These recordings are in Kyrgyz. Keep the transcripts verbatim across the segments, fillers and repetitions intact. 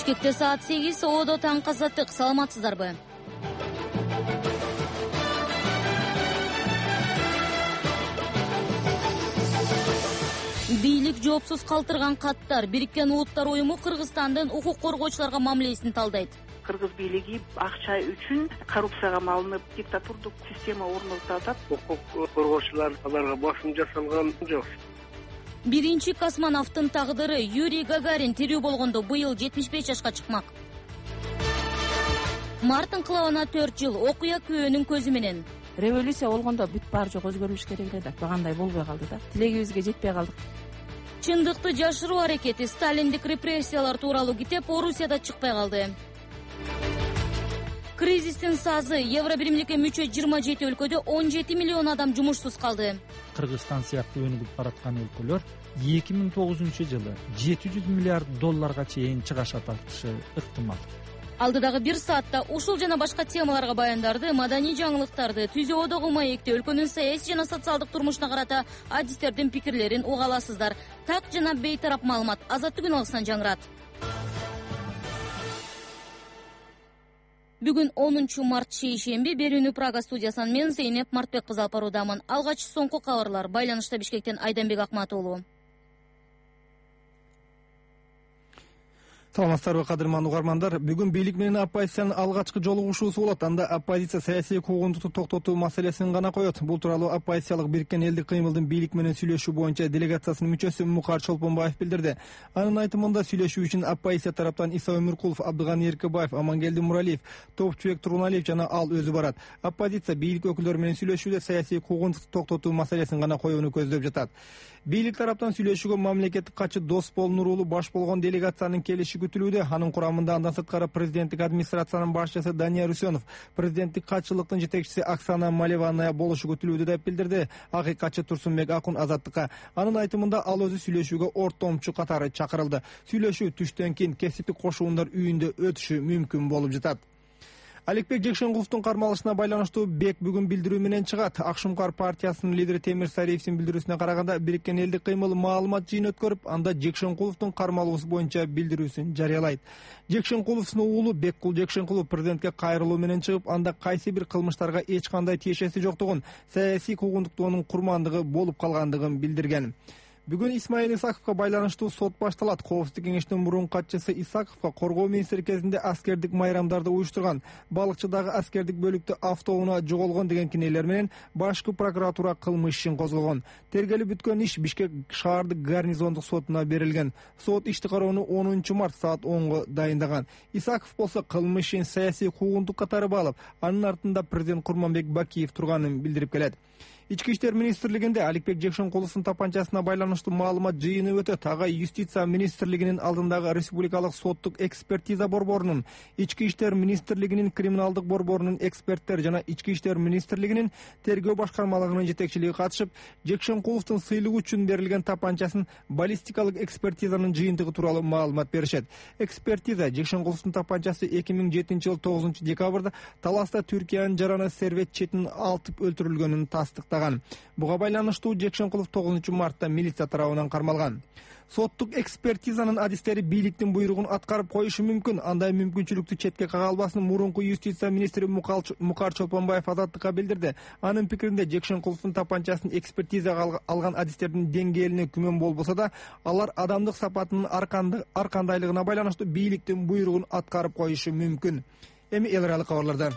Бишкекте саат сегиз, Оодо таңкы азаттык. Саламатсыздарбы? Бийлик жоопсуз калтырган каттар. Бириккен Улуттар уюму Кыргызстандын укук коргоочуларга мамилесин талдайт. Кыргыз бийлиги акча үчүн коррупцияга малынып диктатурдук система орнотуп атат. Укук коргоочулар аларга басым жасалган жок. Биринчи космонавттын тагдыры Юрий Гагарин тирүү болгондо быйыл жетимиш беш жашка чыкмак. Март инкылабына төрт жыл. Окуя күбөнүн көзү менен. Революция болгондо бүт баары жок өзгөрүш керек эле да. Багандай болбой калды да. Тилегибизге жетпей калдык. Чындыкты жашыруу аракети. Сталиндик репрессиялар тууралуу китеп Орусияда чыкпай калды. Кризистин сазы. Евробиримдикке мүчө жыйырма жети өлкөдө он жети миллион адам жумушсуз калды. Кыргызстан сыяктуу өнүгүп бараткан өлкөлөр эки миң тогузунчу жылы жети жүз миллиард долларга чейин чыгаш аташы ыктымал. Алдыдагы бир саатта ушул жана башка темаларга баяндарды, маданий жаңылыктарды, түзөөдөгү маекти, өлкөнүн саясий жана социалдык турмушуна карата адистердин пикирлерин уга аласыздар. Так жана бейтарап маалымат Азаттык күн алгысынан жаңырат. Бүгүн онунчу март шейшемби. Берүүнү Прага студиясынан мен Зейнеп Мартбек кызы алып баруудамын. Алгач соңку кабарлар. Байланышта Бишкектен Айданбек Акматуулу. Саламатсыздарбы, кадырман угармандар. Бүгүн бийлик менен оппозициянын алгачкы жолугушуусу болот. Анда оппозиция саясий куугунтукту токтотуу маселесин гана коет. Бул тууралуу оппозициялык Бириккен элдик кыймылдын бийлик менен сүйлөшүү боюнча делегациясынын мүчөсү Мукар Чолпонбаев билдирди. Анын айтымында сүйлөшүү үчүн оппозиция тараптан Иса Өмүркулов, Абдыганы Эркебаев, Амангелди Муралиев, Топчубек Туруналиев жана ал өзү барат. Оппозиция бийлик өкүлдөрү менен сүйлөшүүдө саясий куугунтукту токтотуу маселесин гана коюуну көздөп жатат. Бийлик тараптан сүйлөшүүгө мамлекеттик катчы Досбол Нурулу баш болгон делегациянын келиши күтүлүүдө. Анын курамында андан сырткары президенттик администрациянын башчысы Дания Русенов, президенттик катчылыктын жетекчиси Оксана Малеваная болушу күтүлүүдө деп билдирди акыйкатчы Турсунбек Акун Азаттыкка. Анын айтымында ал өзү сүйлөшүүгө ортомчу катары чакырылды. Сүйлөшүү түштөн кийин кесиптик кошуундар үйүндө өтүшү мүмкүн болуп жатат. Аликбек Жекшенкуловдун кармалышына байланыштуу Бек бүгүн билдирүү менен чыгат. Акшумкар партиясынын лидери Темир Сариевдин билдирүүсүнө караганда, Бириккен элдик кыймыл маалымат жыйын өткөрүп, анда Жекшенкуловдун кармалуусу боюнча билдирүүсүн жарыялайт. Жекшенкуловдун уулу Беккул Жекшенкулов президентке кайрылуу менен чыгып, анда кайсы бир кылмыштарга эч кандай тиешеси жоктугун, саясий куугунтуктуунун курмандыгы болуп калгандыгын билдирген. Бүгүн Исмаил Исаковго байланыштуу сот башталат. Коопсуздук кеңешинин мурунку катчысы Исаковго коргоо министри кезинде аскердик майрамдарды уюштурган, балыкчыдагы аскердик бөлүктө автоунаа жоголгон деген кинелер менен башкы прокуратура кылмыш ишин козгогон. Тергелип бүткөн иш Бишкек шаардык гарнизондук сотуна берилген. Сот ишти кароону онунчу март саат онго дайындаган. Исаков болсо кылмыш ишин саясий куугунтук катары баалап, анын артында президент Курманбек Бакиев турганын билдирип келет. Ички иштер министрлигинде Аликбек Жекшенкуловдун тапанчасына байланыштуу маалымат жыйыны өтөт. Ага Юстиция министрлигинин алдындагы республикалык соттук экспертиза борборунун, Ички иштер министрлигинин криминалдык борборунун эксперттери жана Ички иштер министрлигинин тергөө башкармалыгынын жетекчилиги катышып, Жекшенкуловдун сыйлыгы үчүн берилген тапанчасын баллистикалык экспертизанын жыйынтыгы тууралуу маалымат беришет. Экспертиза Жекшенкуловдун тапанчасы эки миң жетинчи жылы тогузунчу декабрда Таласта Түркиянын жараны сервет четин алтып өлтүрүлгөнүн тастыктаган. Буга байланыштуу Жекшенкулов тогузунчу мартта милиция тарабынан кармалган. Соттук экспертизанын адистери бийликтин буйругун аткарып коюшу мүмкүн. Андай мүмкүнчүлүктү четке кага албасын мурунку юстиция министри Мукар Чолпонбаев Азаттыкка билдирди. Анын пикиринде Жекшенкуловдун тапанчасын экспертизага алган адистердин деңгээлине күмөн болбосо да, алар адамдык сапатынын аркандайлыгына байланыштуу бийликтин буйругун аткарып коюшу мүмкүн. Эми эл аралык кабарлардан.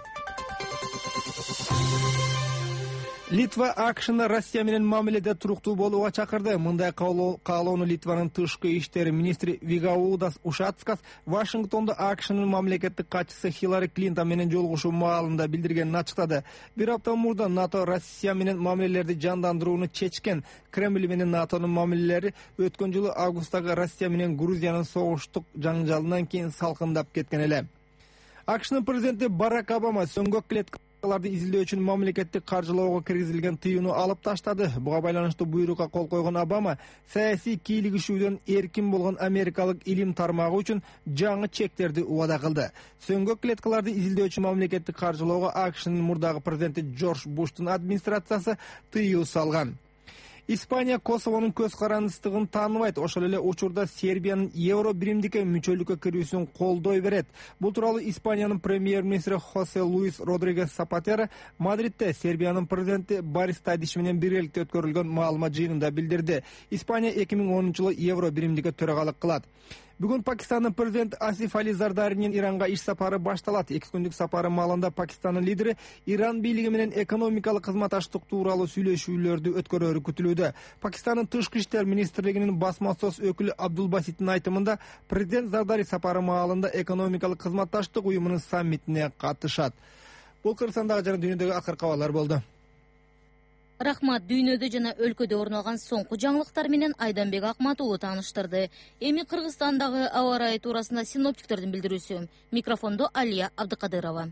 Литва акшны Россия менен мамиледе туруктуу болууга чакырды. Мындай каалоону Литванын тышкы иштер министри Вигаудас Ушацкас Вашингтондо акшнын мамлекеттик катчысы Хиллари Клинтон менен жолугушуу маалында билдиргенин ачыктады. Бир апта мурда НАТО Россия менен мамилелерди жандандырууну чечкен. Кремль менен НАТОнун мамилелери өткөн жылы августтагы Россия менен Грузиянын согуштук жаңжалынан кийин салкындап кеткен эле. акшнын президенти Барак Обама сөңгөк клеткаларды изилдөө үчүн мамлекеттик каржылоого киргизилген тыюуну алып таштады. Буга байланыштуу буйрукка кол койгон Обама саясий кийлигишүүдөн эркин болгон америкалык илим тармагы үчүн жаңы чектерди убада кылды. Сөңгөк клеткаларды изилдөө үчүн мамлекеттик каржылоого акшнын мурдагы президенти Джордж Буштун администрациясы тыюу салган. Испания Косовонун көз карандыстыгын тааныбайт. Ошол эле учурда Сербиянын евро биримдикке мүчөлүккө кирүүсүн колдой берет. Бул тууралуу Испаниянын премьер-министри Хосе Луис Родригес Сапатера Мадридте Сербиянын президенти Борис Тадиш менен биргеликте өткөрүлгөн маалымат жыйынында билдирди. Испания эки миң онунчу жылы евро биримдикке төрагалык кылат. Бүгүн Пакистандын президенти Асиф Али Зардаринин Иранга иш сапары башталат. Эки күндүк сапары маалында Пакистандын лидери Иран бийлиги менен экономикалык кызматташтык тууралуу сүйлөшүүлөрдү өткөрөрү күтүлүүдө. Пакистандын тышкы иштер министрлигинин басма сөз өкүлү Абдулбаситтин айтымында президент Зардари сапары маалында экономикалык кызматташтык уюмунун саммитине катышат. Бул Кыргызстандагы жана дүйнөдөгү акыркы абалдар болду. Рахмат, дүйнөдө жана өлкөдө орун алган соңку жаңылыктар менен Айданбек Акматулу тааныштырды. Эми Кыргызстандагы аба ырайы туурасында синоптиктердин билдирүүсү. Микрофондо Алия Абдыкадырова.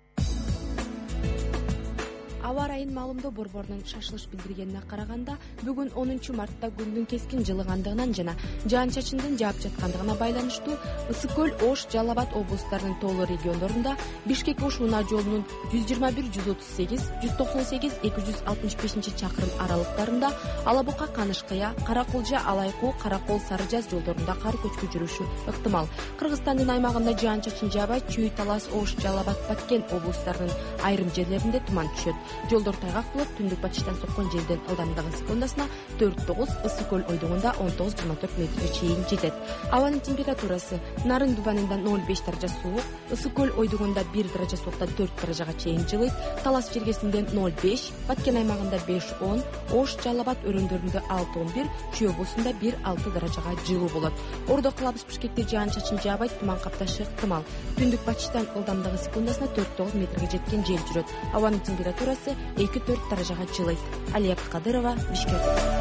Аба ырайын маалымдоо борборунун шашылыш билдиргенине караганда, бүгүн онунчу мартта күндүн кескин жылыгандыгынан жана жаан-чачындын жаап жаткандыгына байланыштуу Ысык көл, Ош, Жалал Абад облустарынын тоолуу региондорунда, Бишкек Ош унаа жолунун жүз жыйырма бир жүз отуз сегиз, жүз токсон сегиз, эки жүз алтымыш бешинчи чакырым аралыктарында, Алабука Канышкыя, Каракулжа Алайкуу, Каракол Сары Жаз жолдорунда кар көчкү жүрүшү ыктымал. Кыргызстандын аймагында жаан-чачын жаабай, Чүй, Талас, Ош, Жалал Абад, Баткен облустарынын айрым жерлеринде туман түшөт. Жолдор тайгак болот, түндүк батыштан соккон желдин ылдамдыгы секундасына төрт тогуз, Ысык көл ойдугунда он тогуз жыйырма төрт метрге чейин жетет. Абанын температурасы: Нарын Дубанында ноль беш даража суук, Ысык көл ойдугунда бир даража сууктан төрт даражага чейин жылыйт, Талас жергесинде ноль беш, Баткен аймагында беш он, Ош, Жалал Абад өрөөндөрүндө алты он бир, Чүй облусунда бир алты даражага жылуу болот. Ордо Кылабыз Бишкекте жаан-чачын жаабайт, туман капташы ыктымал. Түндүк батыштан ылдамдыгы секундасына төрт тогуз метрге жеткен жел жүрөт. Абанын температурасы эки төрт даражага жылыйт. Алия Абдыкадырова, Бишкек.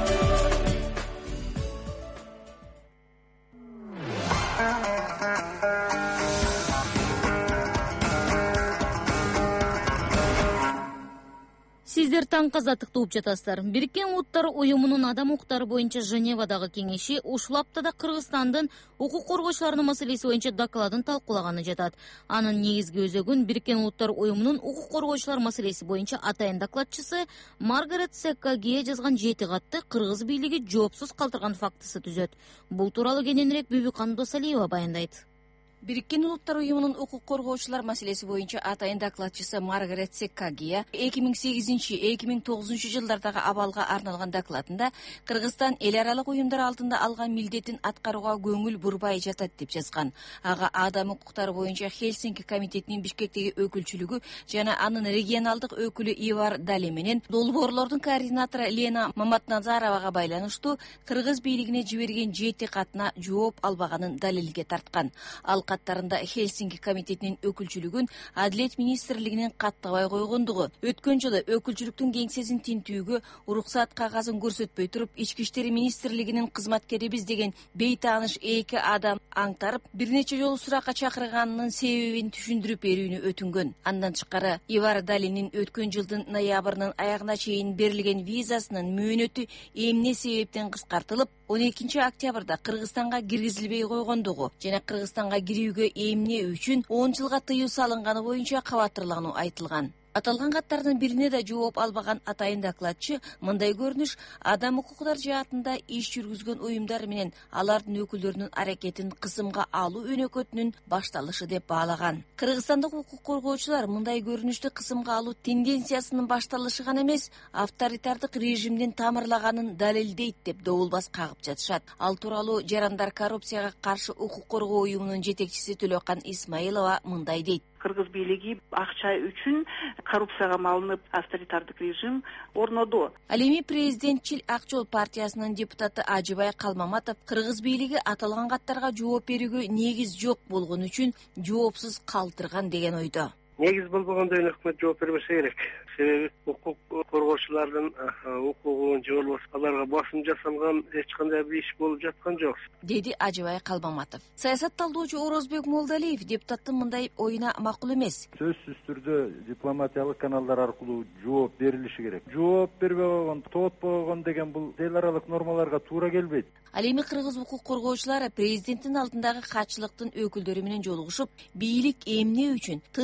Сиздер таң казаттыкты угуп жатасыздар. Бириккен Улуттар уюмунун адам укуктары боюнча Женевадагы кеңеши ушул аптада Кыргызстандын укук коргоочуларынын маселеси боюнча докладын талкуулаганы жатат. Анын негизги өзөгүн Бириккен Улуттар уюмунун укук коргоочулар маселеси боюнча атайын докладчысы Маргарет Секкагия жазган жети катты кыргыз бийлиги жоопсуз калтырган фактысы түзөт. Бул тууралуу кененирээк Бүбүкан Досалиева баяндайт. Бириккен Улуттар уюмунун укук коргоочулар маселеси боюнча атайын докладчысы Маргарет Секкагия эки миң сегизинчи — эки миң тогузунчу жылдардагы абалга арналган докладында Кыргызстан эл аралык уюмдар алдында алган милдетин аткарууга көңүл бурбай жатат деп жазган. Ага адам укуктары боюнча Хельсинки комитетинин Бишкектеги өкүлчүлүгү жана анын регионалдык өкүлү Ивар Дали менен долбоорлордун координатору Лена Маматназаровага байланыштуу кыргыз бийлигине жиберген жети катына жооп албаганын далилге тарткан. Ал каттарында Хельсинки комитетинин өкүлчүлүгүн Адилет министрлигинин каттабай койгондугу, өткөн жылы өкүлчүлүктүн кеңсесин тинтүүгө уруксат кагазын көрсөтпөй туруп ички иштер министрлигинин кызматкерибиз деген бейтааныш эки адам аңтарып, бир нече жолу суракка чакырганынын себебин түшүндүрүп берүүнү өтүнгөн. Андан тышкары Ивар Далинин өткөн жылдын ноябрынын аягына чейин берилген визасынын мөөнөтү эмне себептен кыскартылып, он экинчи октябрда Кыргызстанга киргизилбей койгондугу жана Кыргызстанга кирүүгө эмне үчүн он жылга тыюу салынганы боюнча кабаттырлануу айтылган. Аталган каттардын бирине да жооп албаган атайын докладчы мындай көрүнүш адам укуктар жаатында иш жүргүзгөн уюмдар менен алардын өкүлдөрүнүн аракетин кысымга алуу өнөкөтүнүн башталышы деп баалаган. Кыргызстандык укук коргоочулар мындай көрүнүштү кысымга алуу тенденциясынын башталышы гана эмес, авторитардык режимдин тамырлаганын далилдейт деп добулбас кагып жатышат. Ал тууралуу Жарандар коррупцияга каршы укук коргоо уюмунун жетекчиси Төлөкан Исмаилова мындай дейт. Кыргыз бийлиги акча үчүн коррупцияга малынып авторитардык режим орноду. Ал эми президентчил Ак жол партиясынын депутаты Ажыбай Калмаматов кыргыз бийлиги аталган каттарга жооп берүүгө негиз жок болгон үчүн жоопсуз калтырган деген ойдо. Негиз болбогондо өкмөт жооп бербесе керек. Себеби укук коргоочулардын укугун же болбосо аларга басым жасалган эч кандай бир иш болуп жаткан жок, деди Ажыбай Калмаматов. Саясат талдоочу Орозбек Молдалиев депутаттын мындай оюна макул эмес. Сөзсүз түрдө дипломатиялык каналдар аркылуу жооп берилиши керек. Жооп бербей койгон, тоотпой койгон деген бул эл аралык нормаларга туура келбейт. Ал эми кыргыз укук коргоочулары президенттин алдындагы катчылыктын өкүлдөрү менен жолугушуп, бийлик эмне үчүн тынч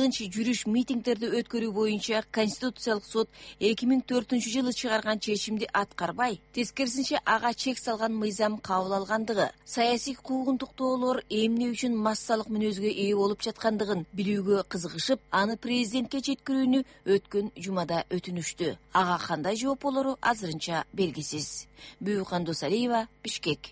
жүрүш, митингдерди өткөрүү боюнча Конституциялык сот эки миң төртүнчү жылы чыгарган чечимди аткарбай, тескерисинче ага чек салган мыйзам кабыл алгандыгы, саясий куугунтуктоолор эмне үчүн массалык мүнөзгө ээ болуп жаткандыгын билүүгө кызыгышып, аны президентке жеткирүүнү өткөн жумада өтүнүштү. Ага кандай жооп болору азырынча белгисиз. Бүйүкан Досалиева, Бишкек.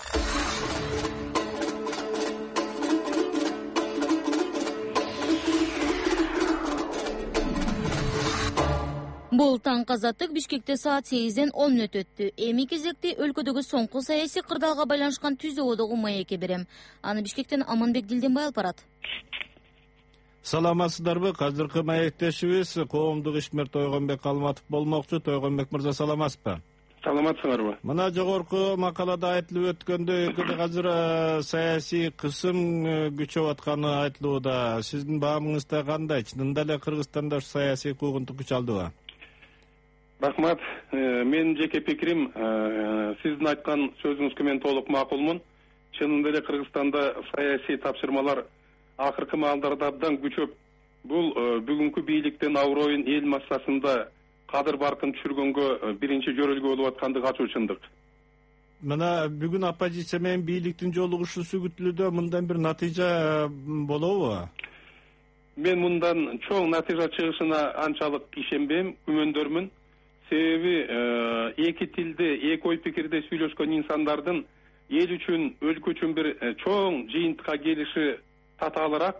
Бул таң азаттык Бишкекте саат сегизден он мүнөт өттү. Эми кезекте өлкөдөгү соңку саясий кырдаалга байланышкан Түзө одогу маекке берем. Аны Бишкектен Аманбек Дилденбай алып барат. Саламатсыздарбы? Азыркы маектешибиз коомдук ишмер Тойгонбек Алматов болмокчу. Тойгонбек мырза, саламатсызбы? Саламатсыңарбы? Мына жогорку макалада айтылып өткөндөй, өлкөдө азыр саясий кысым күчөп атканы айтылууда. Сиздин баамыңызда кандай? Чынында эле Кыргызстанда саясий куугунтук күч алдыбы? Рахмат. Менин жеке пикирим, сиздин айткан сөзүңүзгө мен толук макулмун. Чынында эле Кыргызстанда саясий тапшырмалар акыркы маалдарда абдан күчөп, бул бүгүнкү бийликтин аброюн эл массасында кадыр баркын түшүргөнгө биринчи жөрөлгө болуп аткандыгы ачуу чындык. Мына бүгүн оппозиция менен бийликтин жолугушуусу күтүлүүдө, мындан бир натыйжа болобу? Мен мындан чоң натыйжа чыгышына анчалык ишенбейм, күмөндөрмүн. Себеби эки тилде, эки ой пикирде сүйлөшкөн инсандардын эл үчүн, өлкө үчүн бир чоң жыйынтыкка келиши татаалыраак.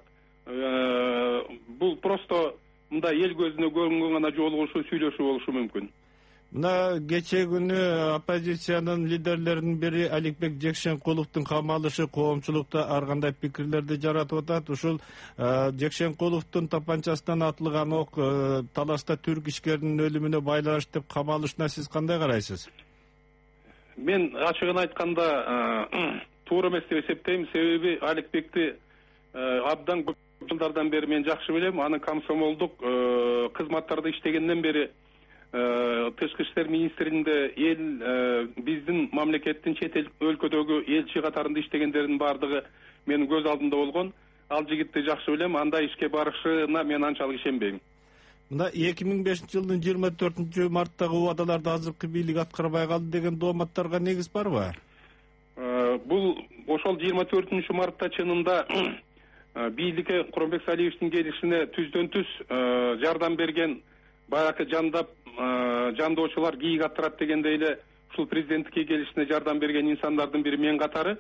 Бул просто мында эл көзүнө көрүнгөн гана жолугушуу, сүйлөшүү болушу мүмкүн. Мына кече күнү оппозициянын лидерлеринин бири Аликбек Жекшенкуловдун камалышы коомчулукта ар кандай пикирлерди жаратып атат. Ушул Жекшенкуловдун тапанчасынан атылган ок талашта түрк ишкеринин өлүмүнө байланыштуу деп камалышына сиз кандай карайсыз? Мен ачыгын айтканда туура эмес деп эсептейм. Себеби Аликбекти абдан көп жылдардан бери мен жакшы билем. Анын комсомолдук кызматтарда иштегенден бери тышкы иштер министринде эл биздин мамлекеттин чет эл өлкөдөгү элчи катарында иштегендердин баардыгы менин көз алдымда болгон. Ал жигитти жакшы билем. Андай ишке барышына мен анчалык ишенбейм. Мына эки миң бешинчи жылдын жыйырма төртүнчү марттагы убадаларды азыркы бийлик аткарбай калды деген дооматтарга негиз барбы? Бул ошол жыйырма төртүнчү мартта чынында бийликке Куромбек Салиевичтин келишине түздөн түз жардам берген, баягы жандап жандоочулар кийик аттырат дегендей эле ушул президенттикке келишине жардам берген инсандардын бири мен катары.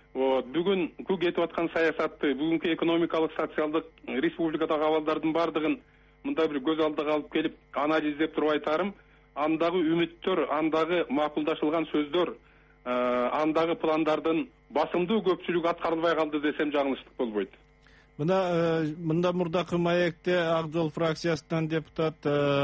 Бүгүнкү кетип аткан саясатты, бүгүнкү экономикалык, социалдык республикадагы абалдардын баардыгын мында бир көз алдыга алып келип анализдеп туруп айтарым. Андагы үмүттөр, андагы макулдашылган сөздөр, андагы пландардын басымдуу көпчүлүгү аткарылбай калды десем жаңылыштык болбойт. Мына мында мурдакы маекте Ак Жол фракциясынан депутат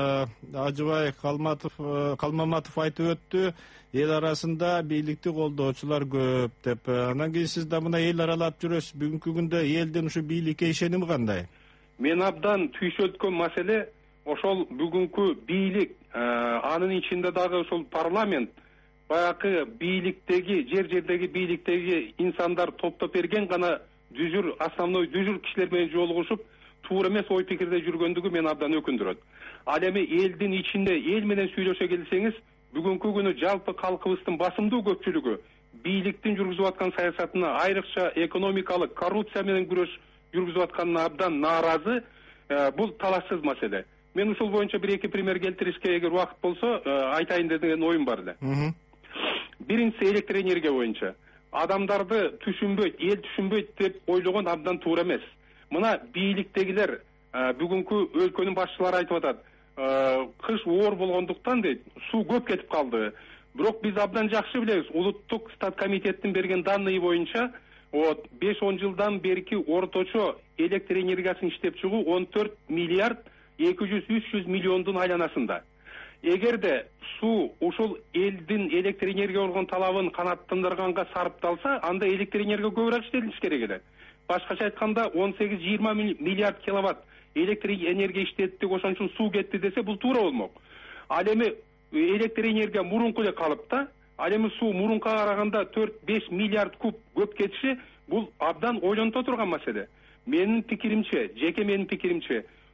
Ажыбай Калмаматов айтып өттү, эл арасында бийликти колдоочулар көп деп. Анан кийин сиз да мына эл аралап жүрөсүз. Бүгүнкү күндө элдин ушу бийликке ишеними кандай? Мен абдан түйшөлткөн маселе ошол бүгүнкү бийлик, анын ичинде дагы ошол парламент, баягы бийликтеги, жер жердеги бийликтеги инсандар топтоп берген гана дүжүр, основной дүжүр кишилер менен жолугушуп, туура эмес ой пикирде жүргөндүгү мени абдан өкүндүрөт. Ал эми элдин ичинде эл менен сүйлөшө келсеңиз, бүгүнкү күнү жалпы калкыбыздын басымдуу көпчүлүгү бийликтин жүргүзүп аткан саясатына, айрыкча экономикалык коррупция менен күрөш жүргүзүп атканына абдан нааразы. Бул талашсыз маселе. Мен ушул боюнча бир эки пример келтиришке эгер убакыт болсо айтайын деген оюм бар эле. Биринчиси электр энергия боюнча. Адамдарды түшүнбөйт, эл түшүнбөйт деп ойлогон абдан туура эмес. Мына бийликтегилер, бүгүнкү өлкөнүн башчылары айтып атат, кыш оор болгондуктан дейт, суу көп кетип калды. Бирок биз абдан жакшы билебиз, улуттук стат комитеттин берген данные боюнча, беш он жылдан берки орточо электр энергиясын иштеп чыгуу он төрт миллиард эки жүз үч жүз миллиондун айланасында. Эгерде суу ушул элдин электр энергия болгон талабын канааттандырганга сарпталса, анда электр энергия көбүрөөк иштелиш керек эле. Башкача айтканда он сегиз жыйырма миллиард киловатт электр энергия иштетти, ошон үчүн суу кетти десе, бул туура болмок. Ал эми электр энергия мурунку эле калыпта, ал эми суу мурунка караганда төрт беш миллиард куб көп кетиши, бул абдан ойлонто турган маселе. Менин пикиримче, жеке менин пикиримче,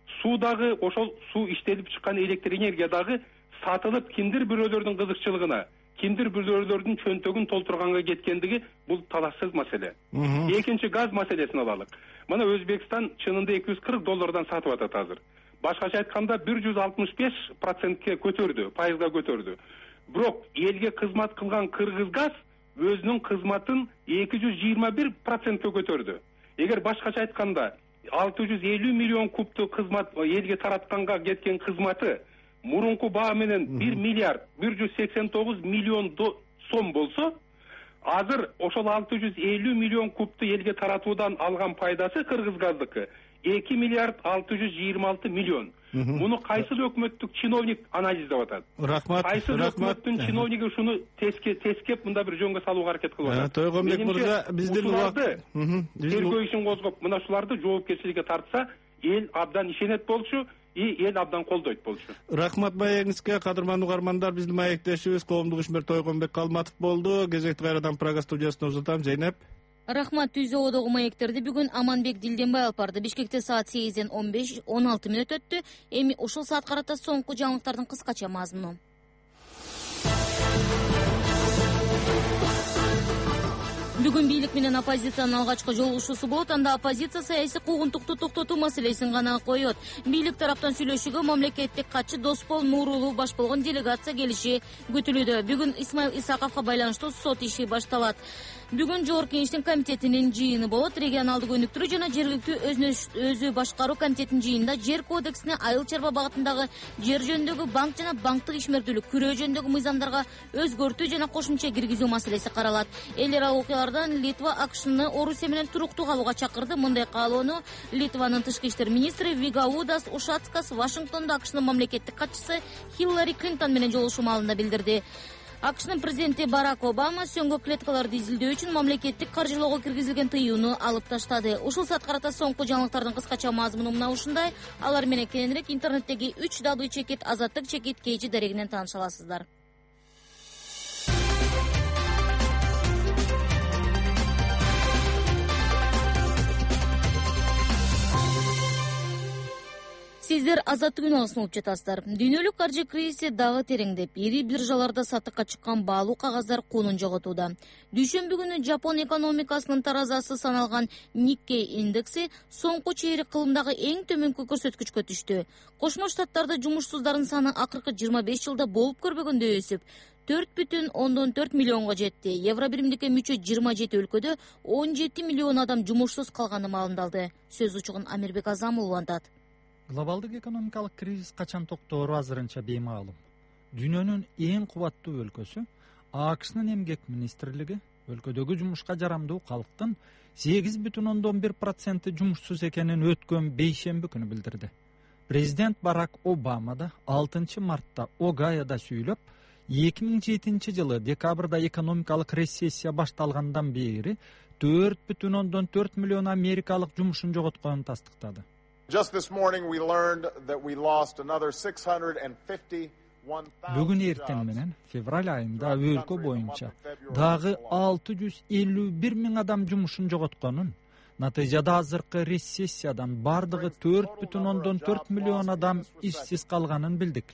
суу дагы ошол суу иштелип чыккан электр энергия дагы сатылып кимдир бирөөлөрдүн кызыкчылыгына, кимдир бирөөлөрдүн чөнтөгүн толтурганга кеткендиги бул талашсыз маселе. Экинчи газ маселесин алалык. Мына Өзбекстан чынында эки жүз кырк доллардан сатып атат азыр. Башкача айтканда бир жүз алтымыш беш процентке көтөрдү, пайызга көтөрдү. Бирок элге кызмат кылган Кыргыз газ өзүнүн кызматын эки жүз жыйырма бир процентке көтөрдү. Эгер башкача айтканда алты жүз элүү миллион кубту кызмат элге таратканга кеткен кызматы мурунку баа менен бир миллиард бир жүз сексен тогуз миллион сом болсо, азыр ошол алты жүз элүү миллион кубту элге таратуудан алган пайдасы Кыргызгаздыкы эки миллиард алты жүз жыйырма алты миллион. Муну кайсыл өкмөттүк чиновник анализдеп атат? Рахмат. Кайсыл өкмөттүн чиновниги ушуну тескеп мында бир жөнгө салууга аракет кылып атат? Тойгонбек мырза, биздин убакыт тергөө ишин козгоп, мына ушуларды жоопкерчиликке тартса, эл абдан ишенет болчу, эл абдан колдойт болчу. Рахмат маегиңизге, кадырман угармандар, биздин маектешибиз коомдук ишмер Тойгонбек Калматов болду. Кезекти кайрадан Прага студиясына узатам. Зейнеп. Рахмат. Түзө одогу маектерди бүгүн Аманбек Дилденбай алып барды. Бишкекте саат сегизден он беш он алты мүнөт өттү. Эми ушул саат карата соңку жаңылыктардын кыскача мазмуну. Бүгүн бийлик менен оппозициянын алгачкы жолугушуусу болот. Анда оппозиция саясий куугунтукту токтотуу маселесин гана коёт. Бийлик тараптан сүйлөшүүгө мамлекеттик катчы Доспол Нурулуу баш болгон делегация келиши күтүлүүдө. Бүгүн Исмаил Исаковго байланыштуу сот иши башталат. Бүгүн Жогорку Кеңештин комитетинин жыйыны болот. Регионалдык өнүктүрүү жана жергиликтүү өзү башкаруу комитетинин жыйынында жер кодексине айыл чарба багытындагы жер жөнүндөгү банк жана банктык ишмердүүлүк күрөө жөнүндөгү мыйзамдарга өзгөртүү жана кошумча киргизүү маселеси каралат. Эл аралык окуялардан Литва АКШны Орусия менен туруктуу калууга чакырды. Мындай каалоону Литванын тышкы иштер министри Вигаудас Ушацкас Вашингтондо АКШнын мамлекеттик катчысы Хиллари Клинтон менен жолугушуу маалында билдирди. АКШнын президенти Барак Обама сөңгө клеткаларды изилдөө үчүн мамлекеттик каржылоого киргизилген тыюуну алып таштады. Ушул саат карата соңку жаңылыктардын кыскача мазмуну мына ушундай. Алар менен кененирээк интернеттеги үч W чекит Азаттык чекит Кж дарегинен тааныша аласыздар. Сиздер Азаттык үналысын угуп жатасыздар. Дүйнөлүк каржы кризиси дагы тереңдеп, ири биржаларда сатыкка чыккан баалуу кагаздар куунун жоготууда. Дүйшөмбү күнү Жапон экономикасынын таразасы саналган Nikkei индекси соңку чейрек кылымдагы эң төмөнкү көрсөткүчкө түштү. Кошмо Штаттарда жумушсуздардын саны акыркы жыйырма беш жылда болуп көрбөгөндө өсүп, төрт бүтүн ондон төрт миллионго жетти. Евро биримдикке мүчө жыйырма жети өлкөдө он жети миллион адам жумушсуз калганы маалымдалды. Сөз учугун Амирбек Азамулов антат. Глобалдык экономикалык кризис качан токтоору азырынча беймаалым. Дүйнөнүн эң кубаттуу өлкөсү АКШнын эмгек министрлиги өлкөдөгү жумушка жарамдуу калктын сегиз бүтүн ондон бир проценти жумушсуз экенин өткөн бейшемби күнү билдирди. Президент Барак Обама да алтынчы мартта Огайода сүйлөп, эки миң жетинчи жылы декабрда экономикалык рецессия башталгандан бери төрт бүтүн ондон төрт миллион америкалык жумушун жоготконун тастыктады. Just this morning we learned that we lost another six hundred fifty-one thousand. Бүгүн эртең менен февраль айында өлкө боюнча дагы алты жүз элүү бир миң адам жумушун жоготконун, натыйжада азыркы рецессиядан бардыгы төрт бүтүн ондон төрт миллион адам ишсиз калганын билдик,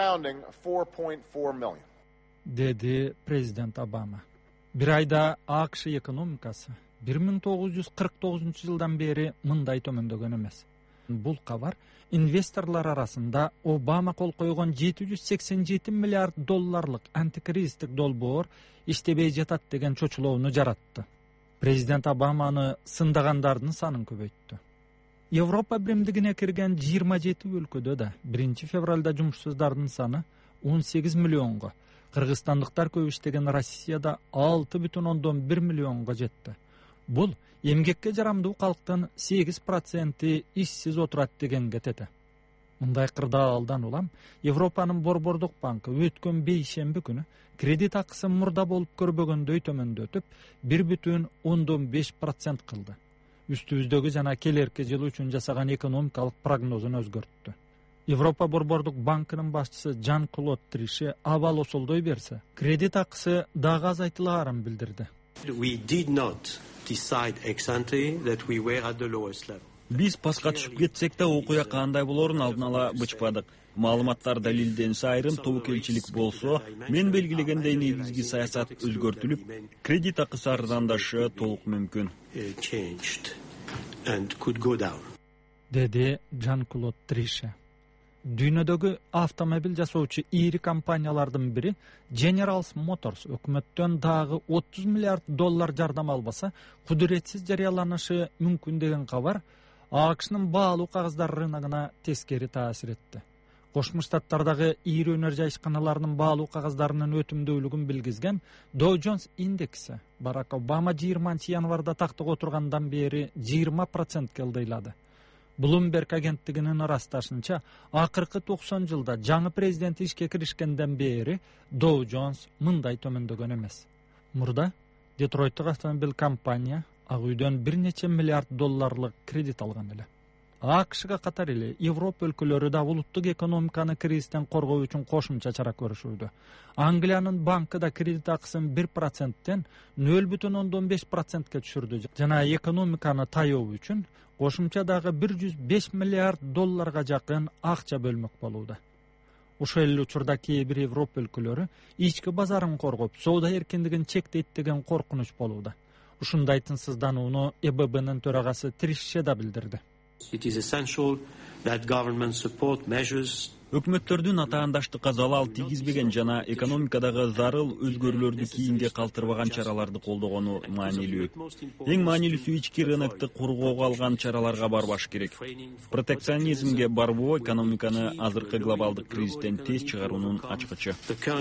деди президент Обама. Бир айда АКШ экономикасы бир миң тогуз жүз кырк тогузунчу жылдан бери мындай төмөндөгөн эмес. Бул кабар инвесторлор арасында Обама кол койгон жети жүз сексен жети миллиард долларлык антикризистик долбоор иштебей жатат деген чочулоону жаратты. Президент Обаманы сындагандардын санын көбөйттү. Европа биримдигине кирген жыйырма жети өлкөдө да биринчи февралда жумушсуздардын саны он сегиз миллионго, кыргызстандыктар көп иштеген Россияда алты бүтүн ондон бир миллионго жетти. Бул эмгекке жарамдуу калктын сегиз проценти ишсиз отурат дегенге тете. Мындай кырдаалдан улам Европанын Борбордук банкы өткөн бейшемби күнү кредит акысын мурда болуп көрбөгөндөй төмөндөтүп бир бүтүн ондон беш процент кылды. Үстүбүздөгү жана келерки жыл үчүн жасаган экономикалык прогнозун өзгөрттү. Европа Борбордук банкынын башчысы Жан-Клод Триши абал осолдой берсе, кредит акысы дагы азайтылаарын билдирди. We did not decide ex ante that we were at the lowest level. Биз паска түшүп кетсек да окуя кандай болорун алдын ала бычпадык. Маалыматтар далилденсе, айрым тобокелчилик болсо, мен белгилегендей негизги саясат өзгөртүлүп, кредит акысы арзандашы толук мүмкүн. Деди Жан-Клод Трише. Дүйнөдөгү автомобиль жасоочу ири компаниялардын бири General Motors өкмөттөн дагы отуз миллиард доллар жардам албаса, кудуретсиз жарыяланышы мүмкүн деген кабар АКШнын баалуу кагыздар рыногуна тескери таасир этти. Кошмо Штаттардагы ири өнөр жайышканаларынын баалуу кагыздарынын өтүмдүүлүгүн билгизген Dow Jones индекси Барак Обама жыйырманчы январда тактыга отургандан бери жыйырма процентке ылдыйлады. Bloomberg агенттигинин ырасташынча, акыркы токсон жылда жаңы президент ишке киришкенден бери Dow Jones мындай төмөндөгөн эмес. Мурда Детройттук автомобиль компания Ак үйдөн бир нече миллиард долларлык кредит алган эле. АКШга катар эле Европа өлкөлөрү да улуттук экономиканы кризистен коргоо үчүн кошумча чара көрүшүүдө. Англиянын банкы да кредит акысын бир проценттен нөл бүтүн ондон беш процентке түшүрдү жана экономиканы таяоо үчүн кошумча дагы бир жүз беш миллиард долларга жакын акча бөлмөк болууда. Ошол эле учурда кээ бир Европа өлкөлөрү ички базарын коргоп, соода эркиндигин чектейт деген коркунуч болууда. Ушундай тынчсызданууну Э Б Б'нин төрагасы Трише да билдирди. Өкмөттөрдүн атаандаштыкка залал тийгизбеген жана экономикадагы зарыл өзгөрүүлөрдү кийинге калтырбаган чараларды колдогону маанилүү. Эң маанилүүсү ички рынокты кургоого алган чараларга барбаш керек. Протекционизмге барбоо экономиканы азыркы глобалдык кризистен тез чыгаруунун ачкычы.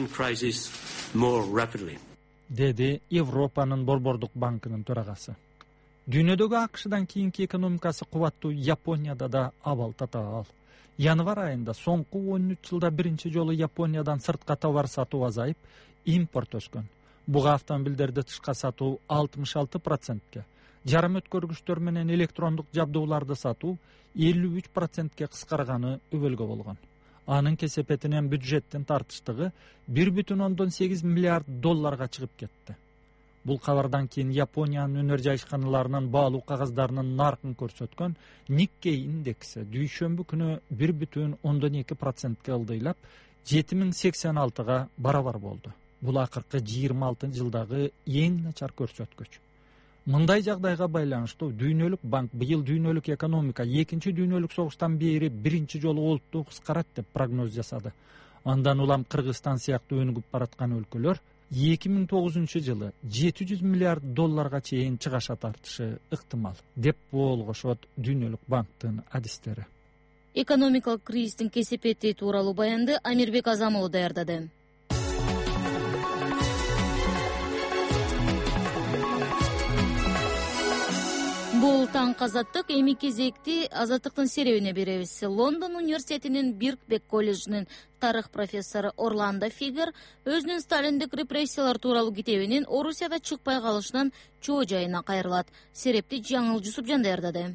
Деди Европанын Борбордук банкынын төрагасы. Дүйнөдөгү АКШдан кийинки экономикасы кубаттуу Японияда да абал татаал. Январ айында соңку он үч жылда биринчи жолу Япониядан сыртка товар сатуу азайып, импорт өскөн. Буга автомобилдерди тышка сатуу алтымыш алты процентке, жарым өткөргүчтөр менен электрондук жабдууларды сатуу элүү үч процентке кыскарганы өбөлгө болгон. Анын кесепетинен бюджеттин тартыштыгы бир бүтүн ондон сегиз миллиард долларга чыгып кетти. Бул кабардан кийин Япониянын өнөр жайышканаларынын баалуу кагаздарынын наркын көрсөткөн Nikkei индекси дүйшөмбү күнү бир бүтүн ондон эки процентке ылдыйлап, жети миң сексен алтыга барабар болду. Бул акыркы жыйырма алты жылдагы эң начар көрсөткүч. Мындай жагдайга байланыштуу Дүйнөлүк банк быйыл дүйнөлүк экономика экинчи дүйнөлүк согуштан бери биринчи жолу олуттуу кыскарат деп прогноз жасады. Андан улам Кыргызстан сыяктуу өнүгүп бараткан өлкөлөр эки миң тогузунчу жылы жети жүз миллиард долларга чейин чыгаша тартышы ыктымал деп болгошот Дүйнөлүк банктын адистери. Экономикалык кризистин кесепети тууралуу баянды Амирбек Азамов даярдады. Бул таңкы азаттык, эми кезекти азаттыктын серебине беребиз. Лондон университетинин Биркбек колледжинин тарых профессору Орландо Фигер өзүнүн Сталиндик репрессиялар тууралуу китебинин Орусияда чыкпай калышынан чоо жайына кайрылат. Серепти Жаңыл Жусупжан даярдады.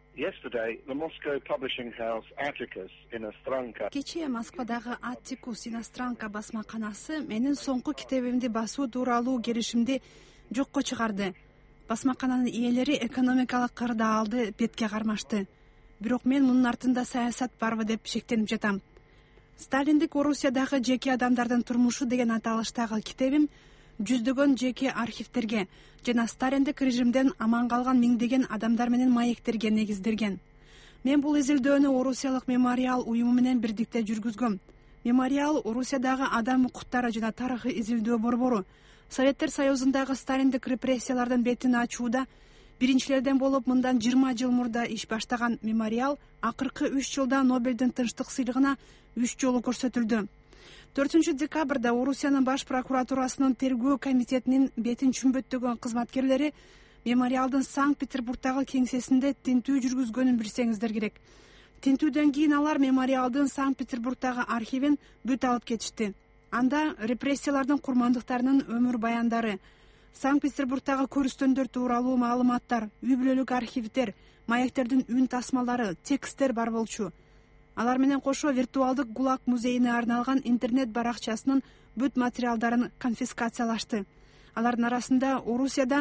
Кечээ Москвадагы Аттикус иностранка басмаканасы менин соңку китебимди басуу тууралуу келишимди жокко чыгарды. Басмакананын ээлери экономикалык кырдаалды бетке кармашты. Бирок мен мунун артында саясат барбы деп шектенип жатам. Сталиндик Орусиядагы жеке адамдардын турмушу деген аталыштагы китебим жүздөгөн жеке архивтерге жана сталиндик режимден аман калган миңдеген адамдар менен маектерге негизделген. Мен бул изилдөөнү Орусиялык мемориал уюму менен бирдикте жүргүзгөм. Мемориал Орусиядагы адам укуктары жана тарыхый изилдөө борбору Советтер Союзундагы сталиндик репрессиялардын бетин ачууда биринчилерден болуп мындан жыйырма жыл мурда иш баштаган мемориал акыркы үч жылда Нобелдин тынчтык сыйлыгына үч жолу көрсөтүлдү. төртүнчү декабрда Орусиянын баш прокуратурасынын тергөө комитетинин бетин чүмбөттөгөн кызматкерлери мемориалдын Санкт-Петербургдагы кеңсесинде тинтүү жүргүзгөнүн билсеңиздер керек. Тинтүүдөн кийин алар мемориалдын Санкт-Петербургдагы архивин бүт алып кетишти. Анда репрессиялардын курмандыктарынын өмүр баяндары, Санкт-Петербургдагы көрүстөндөр тууралуу маалыматтар, үй бүлөлүк архивдер, маектердин үн тасмалары, тексттер бар болчу. Алар менен кошо виртуалдык ГУЛАГ музейине арналган интернет баракчасынын бүт материалдарын конфискациялашты. Алардын арасында Орусияда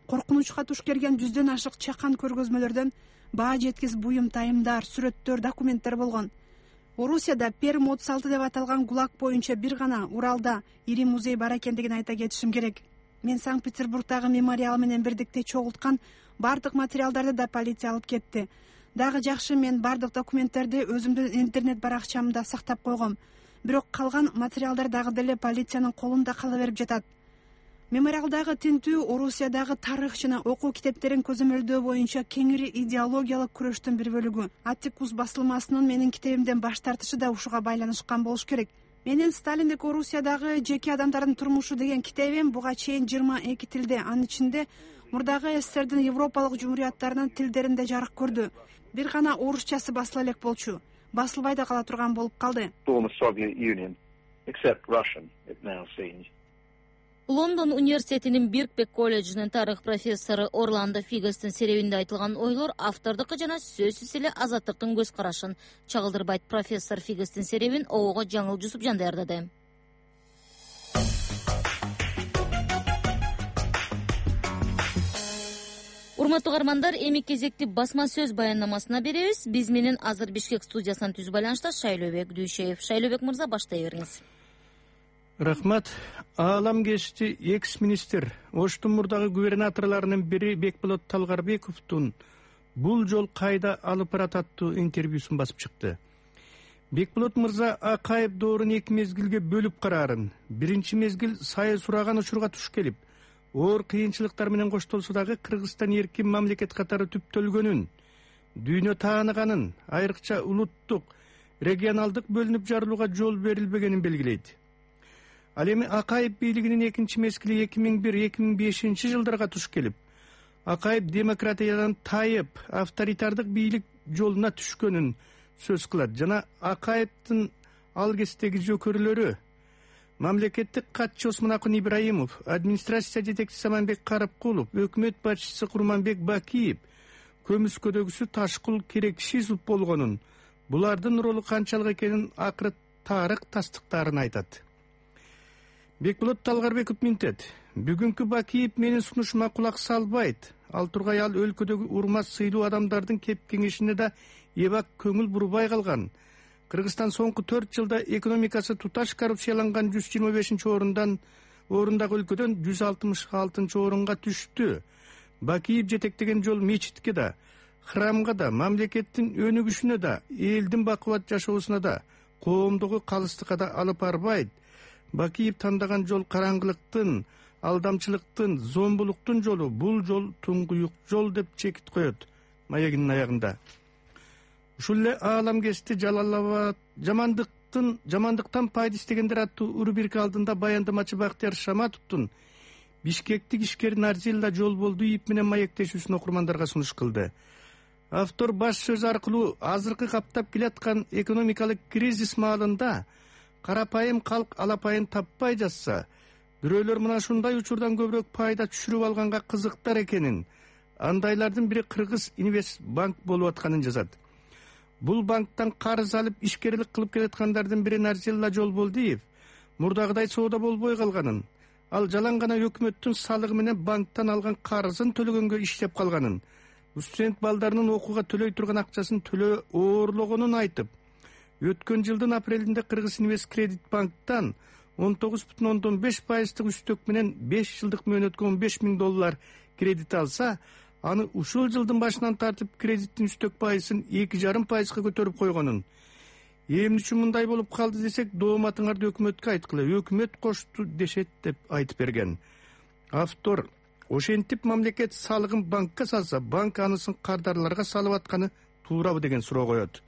коркунучка туш келген жүздөн ашык чакан көргөзмөлөрдөн баа жеткис буюм тайымдар, сүрөттөр, документтер болгон. Орусияда Перм отуз алты деп аталган ГУЛАГ боюнча бир гана Уралда ири музей бар экендигин айта кетишим керек. Мен Санкт-Петербургдагы мемориал менен бирдикте чогулткан бардык материалдарды да полиция алып кетти. Дагы жакшы, мен бардык документтерди өзүмдүн интернет баракчамда сактап койгом. Бирок калган материалдар дагы деле полициянын колунда кала берип жатат. Мемориалдагы тинтүү Орусиядагы тарых жана окуу китептерин көзөмөлдөө боюнча кеңири идеологиялык күрөштүн бир бөлүгү. Аттикус басылмасынын менин китебимден баш тартышы да ушуга байланышкан болуш керек. Менин Сталиндик Орусиядагы жеке адамдардын турмушу деген китебим буга чейин жыйырма эки тилде, анын ичинде мурдагы СССРдин европалык жумурияттарынын тилдеринде жарык көрдү. Бир гана орусчасы басыла элек болчу. Басылбай да кала турган болуп калды. Лондон университетинин Биркбек колледжинин тарых профессору Орландо Фигестин серебинде айтылган ойлор автордуку жана сөзсүз эле азаттыктын көз карашын чагылдырбайт. Профессор Фигестин серебин Оого Жаңыл Жусупжан даярдады. Урматтуу угармандар, эми кезекти басма сөз баяндамасына беребиз. Биз менен азыр Бишкек студиясынан түз байланышта Шайлообек Дүйшеев. Шайлообек мырза, баштай бериңиз. Рахмат. Аалам кечти экс-министр, Оштун мурдагы губернаторлорунун бири Бекболот Талгарбековдун бул жол кайда алып барат аттуу интервьюсун басып чыкты. Бекболот мырза Акаев доорун эки мезгилге бөлүп караарын, биринчи мезгил сайы сураган учурга туш келип, оор кыйынчылыктар менен коштолсо дагы Кыргызстан эркин мамлекет катары түптөлгөнүн, дүйнө тааныганын, айрыкча улуттук, регионалдык бөлүнүп жарылууга жол берилбегенин белгилейт. Ал эми Акаев бийлигинин экинчи мезгили эки миң бир эки миң бешинчи жылдарга туш келип, Акаев демократиядан тайып, авторитардык бийлик жолуна түшкөнүн сөз кылат жана Акаевдин ал кездеги жөкөрлөрү мамлекеттик катчы Осмонакун Ибраимов, администрация жетекчиси Аманбек Карапкулов, өкмөт башчысы Курманбек Бакиев, көмүскөдөгүсү Ташкул Керекшизов болгонун, булардын ролу канчалык экенин акыры тарых тастыктарын айтат. Бекболот Талгарбеков минтет: бүгүнкү Бакиев менин сунушума кулак салбайт. Ал тургай ал өлкөдөгү урмат сыйлуу адамдардын кеп кеңешине да эбак көңүл бурбай калган. Кыргызстан соңку төрт жылда экономикасы туташ коррупцияланган жүз жыйырма бешинчи орундан орундагы өлкөдөн жүз алтымыш алтынчы орунга түштү. Бакиев жетектеген жол мечитке да, храмга да, мамлекеттин өнүгүшүнө да, элдин бакубат жашоосуна да, коомдогу калыстыкка да алып барбайт. Бакиев тандаган жол караңгылыктын, алдамчылыктын, зомбулуктун жолу, бул жол туңгуюк жол деп чекит коет маегинин аягында. Ушул эле аалам кести Жалалабад жамандыктын жамандыктан пайда истегендер аттуу рубрика алдында баяндамачы Бактияр Шаматовдун Бишкектик ишкер Нарзилла жол болду ип менен маектешүүсүн окурмандарга сунуш кылды. Автор баш сөз аркылуу азыркы каптап келаткан экономикалык кризис маалында карапайым калк алапайын таппай жатса, бирөөлөр мына ушундай учурдан көбүрөөк пайда түшүрүп алганга кызыктар экенин, андайлардын бири Кыргыз Инвестбанк болуп атканын жазат. Бул банктан карыз алып ишкерлик кылып келаткандардын бири Нарзилла Жолболдиев мурдагыдай соода болбой калганын, ал жалаң гана өкмөттүн салыгы менен банктан алган карызын төлөгөнгө иштеп калганын, студент балдарынын окууга төлөй турган акчасын төлөө оорлогонун айтып, өткөн жылдын апрелинде Кыргыз Инвесткредит банктан он тогуз бүтүн ондон беш пайыздык үстөк менен беш жылдык мөөнөткө он беш миң доллар кредит алса, аны ушул жылдын башынан тартып кредиттин үстөк пайызын эки жарым пайызга көтөрүп койгонун. Эмне үчүн мындай болуп калды десек, дооматыңарды өкмөткө айткыла, өкмөт кошту дешет деп айтып берген. Автор ошентип мамлекет салыгын банкка салса, банк анысын кардарларга салып атканы туурабы деген суроо коет.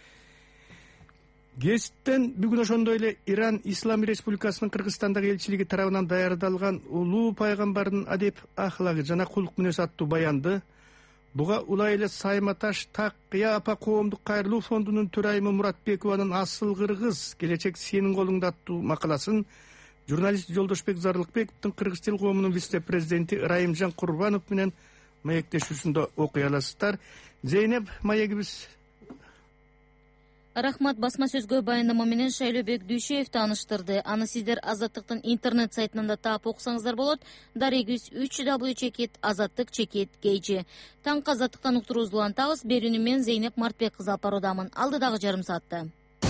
Гесттен бүгүн ошондой эле Иран Ислам Республикасынын Кыргызстандагы элчилиги тарабынан даярдалган улуу пайгамбардын адеп ахлагы жана кулк мүнөз аттуу баянды, буга улай эле Сайматаш Такыя апа коомдук кайрылуу фондунун төрайымы Муратбекованын Асыл Кыргыз келечек сенин колуңда аттуу макаласын журналист Жолдошбек Зарлыкбековдун Кыргыз тил коомунун вице-президенти Райымжан Курбанов менен маектешүүсүндө окуй аласыздар. Зейнеп, маегибиз Рахмат. Басма сөзгө баяндама менен Шайлообек Дүйшеев тааныштырды. Аны сиздер Азаттыктын интернет сайтынан да таап окусаңыздар болот. Дарегиз үч w чекит азаттык чекит kg. Таңкы Азаттыктан уктуруубузду улантабыз. Берүүнү мен Зейнеп Мартбек кызы алып баруудамын. Алдыдагы жарым саатта.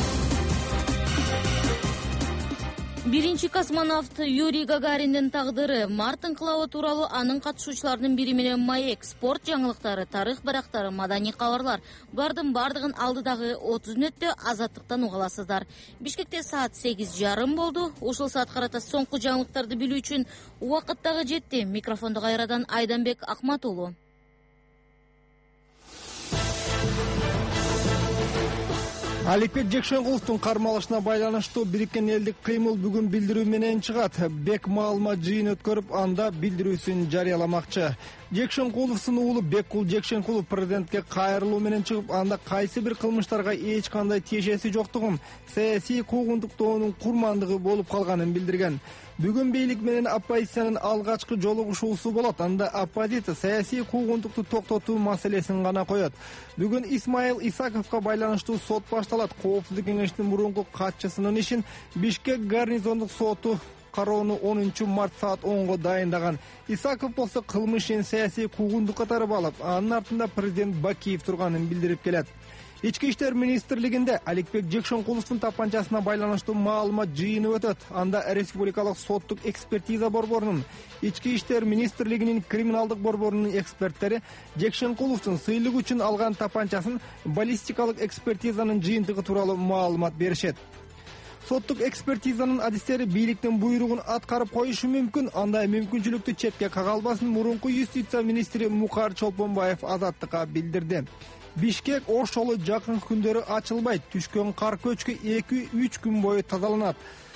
Биринчи космонавт Юрий Гагариндин тагдыры, Марс инкылабы тууралуу анын катышуучуларынын бири менен маек, спорт жаңылыктары, тарых барактары, маданий кабарлар. Булардын бардыгын алдыдагы отуз мүнөттө Азаттыктан уга аласыздар. Бишкекте саат сегиз жарым болду. Ушул саат карата соңку жаңылыктарды билүү үчүн убакыт дагы жетти. Микрофонду кайрадан Айданбек Акмат уулу. Аликбек Жекшенкуловдун кармалышына байланыштуу Бириккен элдик кыймыл бүгүн билдирүү менен чыгат. Бек маалымат жыйын өткөрүп, анда билдирүүсүн жарыяламакчы. Жекшенкуловдун уулу Беккул Жекшенкулов президентке кайрылуу менен чыгып, анда кайсы бир кылмыштарга эч кандай тиешеси жоктугун, саясий куугунтуктоонун курмандыгы болуп калганын билдирген. Бүгүн бийлик менен оппозициянын алгачкы жолугушуусу болот. Анда оппозиция саясий куугунтукту токтотуу маселесин гана коет. Бүгүн Исмаил Исаковго байланыштуу сот башталат. Коопсуздук кеңештин мурунку катчысынын ишин Бишкек гарнизондук соту кароону онунчу март саат онго дайындаган. Исаков болсо кылмышын саясий куугунтук катары алып, анын артында президент Бакиев турганын билдирип келет. Ички иштер министрлигинде Аликбек Жекшенкуловдун тапанчасына байланыштуу маалымат жыйыны өтөт. Анда республикалык соттук экспертиза борборунун, Ички иштер министрлигинин криминалдык борборунун эксперттери Жекшенкуловдун сыйлык үчүн алган тапанчасын баллистикалык экспертизанын жыйынтыгы тууралуу маалымат беришет. Соттук экспертизанын адистери бийликтин буйругун аткарып коюшу мүмкүн. Андай мүмкүнчүлүктү четке кагалбасын мурунку юстиция министри Мукар Чолпонбаев Азаттыкка билдирди. Бишкек ошолу жакын күндөрү ачылбайт. Түшкөн кар көчкү эки үч күн бою тазаланат.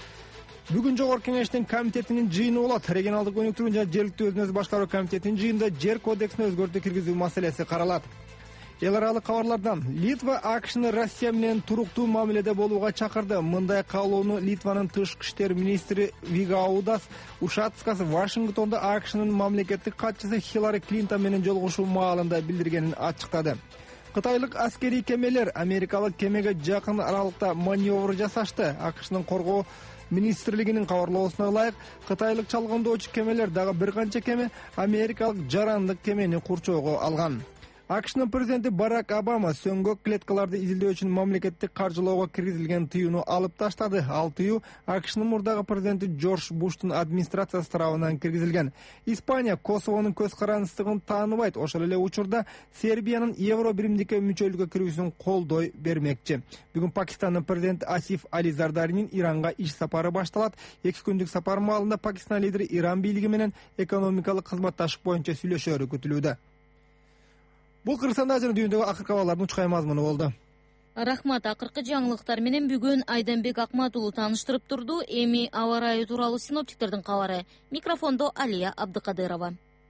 Бүгүн жогорку кеңештин комитетинин жыйыны болот. Регионалдык өнүктүрүү жана жергиликтүү өзүн өзү башкаруу комитетинин жыйынында жер кодексине өзгөртүү киргизүү маселеси каралат. Эл аралык кабарлардан Литва АКШны Россия менен туруктуу мамиледе болууга чакырды. Мындай каалоону Литванын тышкы иштер министри Вигаудас Ушацкас Вашингтондо АКШнын мамлекеттик катчысы Хиллари Клинтон менен жолугушуу маалында билдиргенин ачыктады. Кытайлык аскерий кемелер америкалык кемеге жакын аралыкта маневр жасашты. АКШнын коргоо министрлигинин кабарлоосуна ылайык, кытайлык чалгындоочу кемелер дагы бир канча кеме америкалык жарандык кемени курчоого алган. АКШнын президенти Барак Обама сөңгөк клеткаларды изилдөө үчүн мамлекеттик каржылоого киргизилген тыюуну алып таштады. Ал тыюу АКШнын мурдагы президенти Джордж Буштун администрациясы тарабынан киргизилген. Испания Косовонун көз карандысыздыгын тааныбайт. Ошол эле учурда Сербиянын Евро биримдикке мүчөлүккө кирүүсүн колдой бермекчи. Бүгүн Пакистандын президенти Асиф Али Зардаринин Иранга иш сапары башталат. эки күндүк сапар маалында Пакистан лидери Иран бийлиги менен экономикалык кызматташык боюнча сүйлөшөөрү күтүлүүдө. Бул Кыргызстанда жана дүйнөдөгү акыркы абалдардын учкай мазмуну болду. Рахмат. Акыркы жаңылыктар менен бүгүн Айданбек Акмат уулу тааныштырып турду. Эми аба ырайы тууралуу синоптиктердин кабары. Микрофондо Алия Абдыкадырова.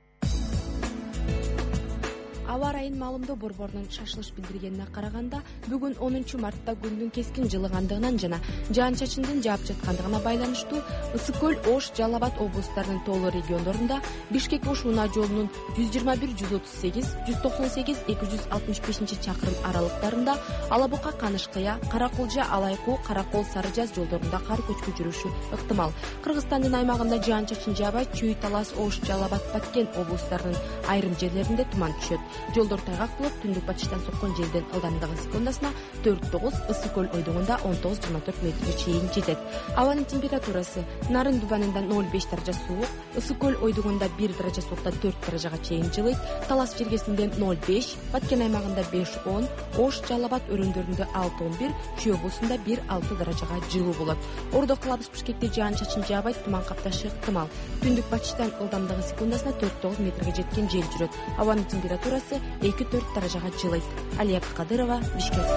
Аба ырайын маалымдоо борборунун шашылыш билдиргенине караганда, бүгүн онунчу мартта күндүн кескин жылыгандыгынан жана жаан-чачындын жаап жаткандыгына байланыштуу Ысык көл, Ош, Жалал Абад облустарынын тоолуу региондорунда Бишкек Ош унаа жолунун жүз жыйырма бир жүз отуз сегиз, жүз токсон сегиз, эки жүз алтымыш бешинчи чакырым аралыктарында, Ала Бука Канышкыя, Каракулжа Алайкуу, Каракол Сары Жаз жолдорунда кар көчкү жүрүшү ыктымал. Кыргызстандын аймагында жаан-чачын жаабай, Чүй, Талас, Ош, Жалал Абад, Баткен облустарынын айрым жерлеринде туман түшөт. Жолдор тайгак болуп, түндүк батыштан соккон желдин ылдамдыгы секундасына төрт тогуз, Ысык көл ойдугунда он тогуз жыйырма төрт метрге чейин жетет. Абанын температурасы Нарын Дубанында ноль беш даража суук, Ысык көл ойдугунда бир даража сууктан төрт даражага чейин жылыйт, Талас жергесинде ноль беш, Баткен аймагында беш он, Ош, Жалал Абад өрөөндөрүндө алты он бир, Чүй облусунда бир алты даражага жылуу болот. Ордо кылабыз Бишкекте жаан-чачын жаабай, туман капташы ыктымал. Түндүк батыштан ылдамдыгы секундасына төрт тогуз метрге жеткен жел жүрөт. Абанын температурасы эки төрт даражага жылыйт. Алия Абдыкадырова, Бишкек.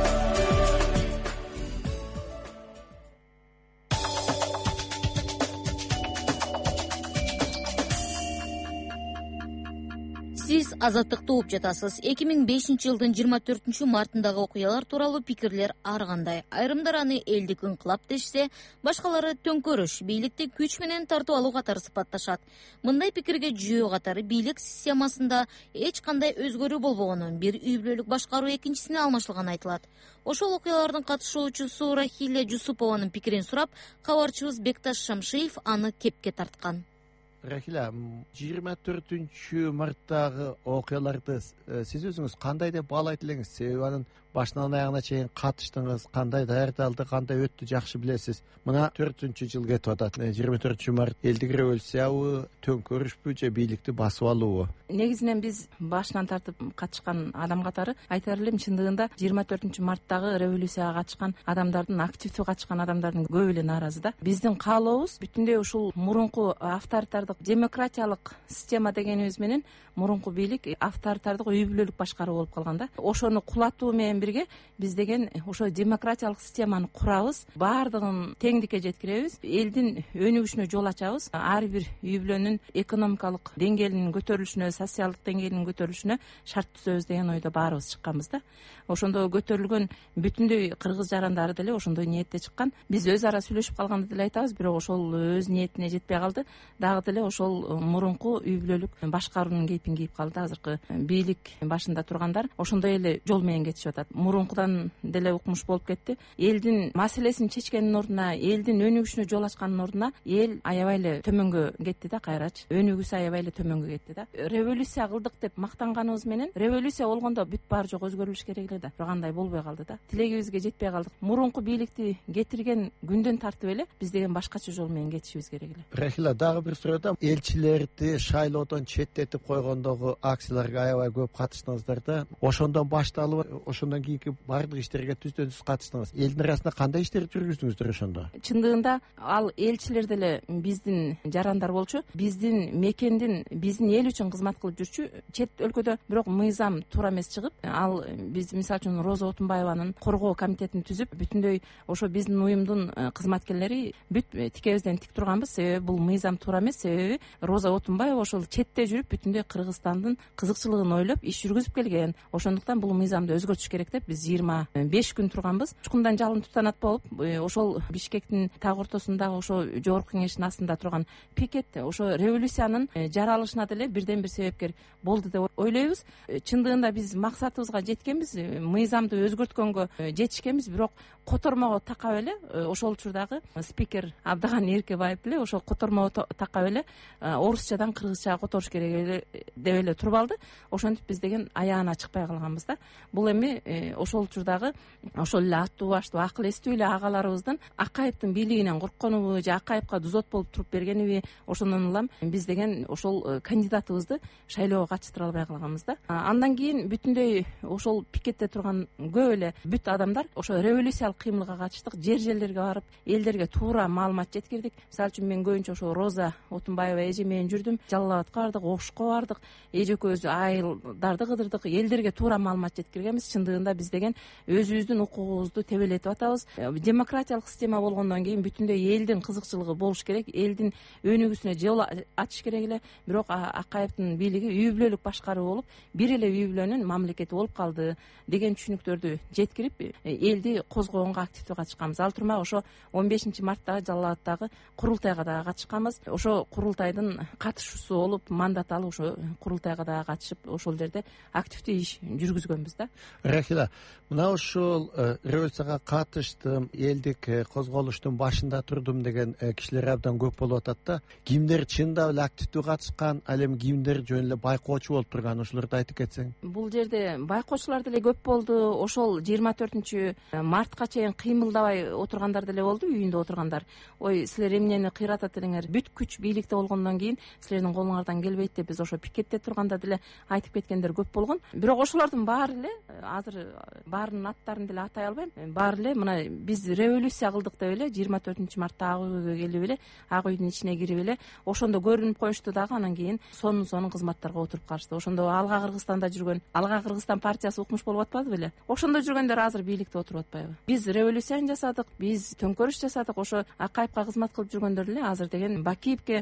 Сиз Азаттыкты угуп жатасыз. эки миң бешинчи жылдын жыйырма төртүнчү мартындагы окуялар тууралуу пикирлер ар кандай. Айрымдар аны элдик ыңкылап дешсе, башкалары төңкөрүш, бийликти күч менен тартып алуу катары сыпатташат. Мындай пикирге жүйө катары бийлик системасында эч кандай өзгөрүү болбогонун, бир үй бүлөлүк башкаруу экинчисине алмашылганы айтылат. Ошол окуялардын катышуучусу Рахиля Жусупованын пикирин сурап, кабарчыбыз Бекташ Шамшиев аны кепке тарткан. Рахиля, жыйырма төртүнчү марттагы окуяларды сиз өзүңүз кандай деп баалайт элеңиз? Себеби анын башынан аягына чейин катыштыңыз, кандай даярдалды, кандай өттү жакшы билесиз. Мына төртүнчү жыл кетип атат. жыйырма төртүнчү март элдик революциябы, төңкөрүшпү же бийликти басып алуубу? Негизинен биз башынан тартып катышкан адам катары айтар элем, чындыгында жыйырма төртүнчү марттагы революцияга катышкан адамдардын, активдүү катышкан адамдардын көбү эле нааразы да. Биздин каалообуз бүтүндөй ушул мурунку авторитардык демократиялык система дегенибиз менен мурунку бийлик авторитардык үй бүлөлүк башкаруу болуп калган да. Ошону кулатуу менен бирге биз деген ошо демократиялык системаны курабыз, баардыгын теңдикке жеткиребиз, элдин өнүгүшүнө жол ачабыз, ар бир үй бүлөнүн экономикалык деңгээлинин көтөрүлүшүнө, социалдык деңгээлинин көтөрүлүшүнө шарт түзөбүз деген ойдо баарыбыз чыкканбыз да. Ошондо көтөрүлгөн бүтүндөй кыргыз жарандары деле ошондой ниетте чыккан. Биз өз ара сүйлөшүп калганды деле айтабыз, бирок ошол өз ниетине жетпей калды. Дагы деле ошол мурунку үй бүлөлүк башкаруунун кейпин кийип калды. Азыркы бийлик башында тургандар ошондой эле жол менен кетишип атат. Мурункудан деле укмуш болуп кетти. Элдин маселесин чечкендин ордуна, элдин өнүгүшүнө жол ачкандын ордуна эл аябай эле төмөнгө кетти да, кайрачы. Өнүгүүсү аябай эле төмөнгө кетти да. Революция кылдык деп мактанганыбыз менен революция болгондо бүт баары жок өзгөрүлүш керек эле да. Бирок андай болбой калды да. Тилегибизге жетпей калдык. Мурунку бийликти кетирген күндөн тартып эле биз деген башкача жол менен кетишибиз керек эле. Рахила, дагы бир суроо. Элчилерди шайлоодон четтетип койгондогу акцияларга аябай көп катыштыңыздар да. Ошондон башталып, ошондон кийинки баардык иштерге түздөн түз катыштыңыз. Элдин арасында кандай иштерди жүргүздүңүздөр ошондо? Чындыгында ал элчилер деле биздин жарандар болчу, биздин мекендин, биздин эл үчүн кызмат кылып жүрчү. Чет өлкөдө бирок мыйзам туура эмес чыгып, ал биз мисалы үчүн Роза Отунбаеванын коргоо комитетин түзүп, бүтүндөй ошо биздин уюмдун кызматкерлери бүт тикебизден тик турганбыз. Себеби бул мыйзам туура эмес. Себеби Роза Отунбаева ошол четте жүрүп бүтүндөй Кыргызстандын кызыкчылыгын ойлоп иш жүргүзүп келген. Ошондуктан бул мыйзамды өзгөртүш керек деп биз жыйырма беш күн турганбыз. Учкундан жалын туптанат болуп, ошол Бишкектин так ортосундагы ошо жогорку кеңештин астында турган пикет ошо революциянын жаралышына деле бирден бир себепкер болду деп ойлойбуз. Чындыгында биз максатыбызга жеткенбиз, мыйзамды өзгөрткөнгө жетишкенбиз, бирок котормого такап эле ошол учурдагы спикер Абдыган Эркебаев деле ошол котормого такап эле орусчадан кыргызчага которуш керек эле деп эле туруп алды. Ошентип биз деген аягына чыкпай калганбыз да. Бул эми ошол учурдагы ошол эле аттуу баштуу акыл эстүү эле агаларыбыздын Акаевдин бийлигинен коркконубу же Акаевка дузот болуп туруп бергениби, ошондон улам биз деген ошол кандидатыбызды шайлоого катыштыра албай калганбыз да. Андан кийин бүтүндөй ошол пикетте турган көп эле бүт адамдар ошо революциялык кыймылга катыштык, жер жерлерге барып элдерге туура маалымат жеткирдик. Мисалы үчүн мен көбүнчө ошо Роза Отунбаева эже менен жүрдүм, Жалал абадка бардык, Ошко бардык, эже экөөбүз айылдарды кыдырдык, элдерге туура маалымат жеткиргенбиз. Чындыгында биз деген өзүбүздүн укугубузду тебелетип атабыз. Демократиялык система болгондон кийин бүтүндөй элдин кызыкчылыгы болуш керек, элдин өнүгүүсүнө жол ачыш керек эле. Бирок Акаевдин бийлиги үй бүлөлүк башкаруу болуп, бир эле үй бүлөнүн мамлекети болуп калды деген түшүнүктөрдү жеткирип, элди козгогонго активдүү катышканбыз. Ал турмак ошо он бешинчи марттагы Жалал абадтагы курултайга дагы катышканбыз. Ошо курултайдын катышуусу болуп, мандат алып ошо курултайга дагы катышып, ошол жерде активдүү иш жүргүзгөнбүз да. Рахила, мына ошол революцияга катыштым, элдик козголуштун башында турдум деген кишилер абдан көп болуп атат да. Кимдер чындап эле активдүү катышкан, ал эми кимдер жөн эле байкоочу болуп турган, ошолорду айтып кетсең? Бул жерде байкоочулар деле көп болду. Ошол жыйырма төртүнчү мартка чейин кыймылдабай отургандар деле болду, үйүндө отургандар. Ой, силер эмнени кыйратат элеңер? Бүт күч бийликте болгондон кийин силердин колуңардан келбейт деп биз ошо пикетте турганда деле айтып кеткендер көп болгон. Бирок ошолордун баары эле азыр баарынын аттарын деле атай албайм. Баары эле мына биз революция кылдык деп эле жыйырма төртүнчү мартта ак үйгө келип эле, ак үйдүн ичине кирип эле ошондо көрүнүп коюшту дагы, анан кийин сонун сонун кызматтарга отуруп калышты. Ошондо Алга Кыргызстанда жүргөн, Алга Кыргызстан партиясы укмуш болуп атпады беле? Ошондо жүргөндөр азыр бийликте отуруп атпайбы? Биз революцияны жасадык, биз төңкөрүш жасадык, ошо Акаевка кызмат кылып жүргөндөр эле азыр деген Бакиевке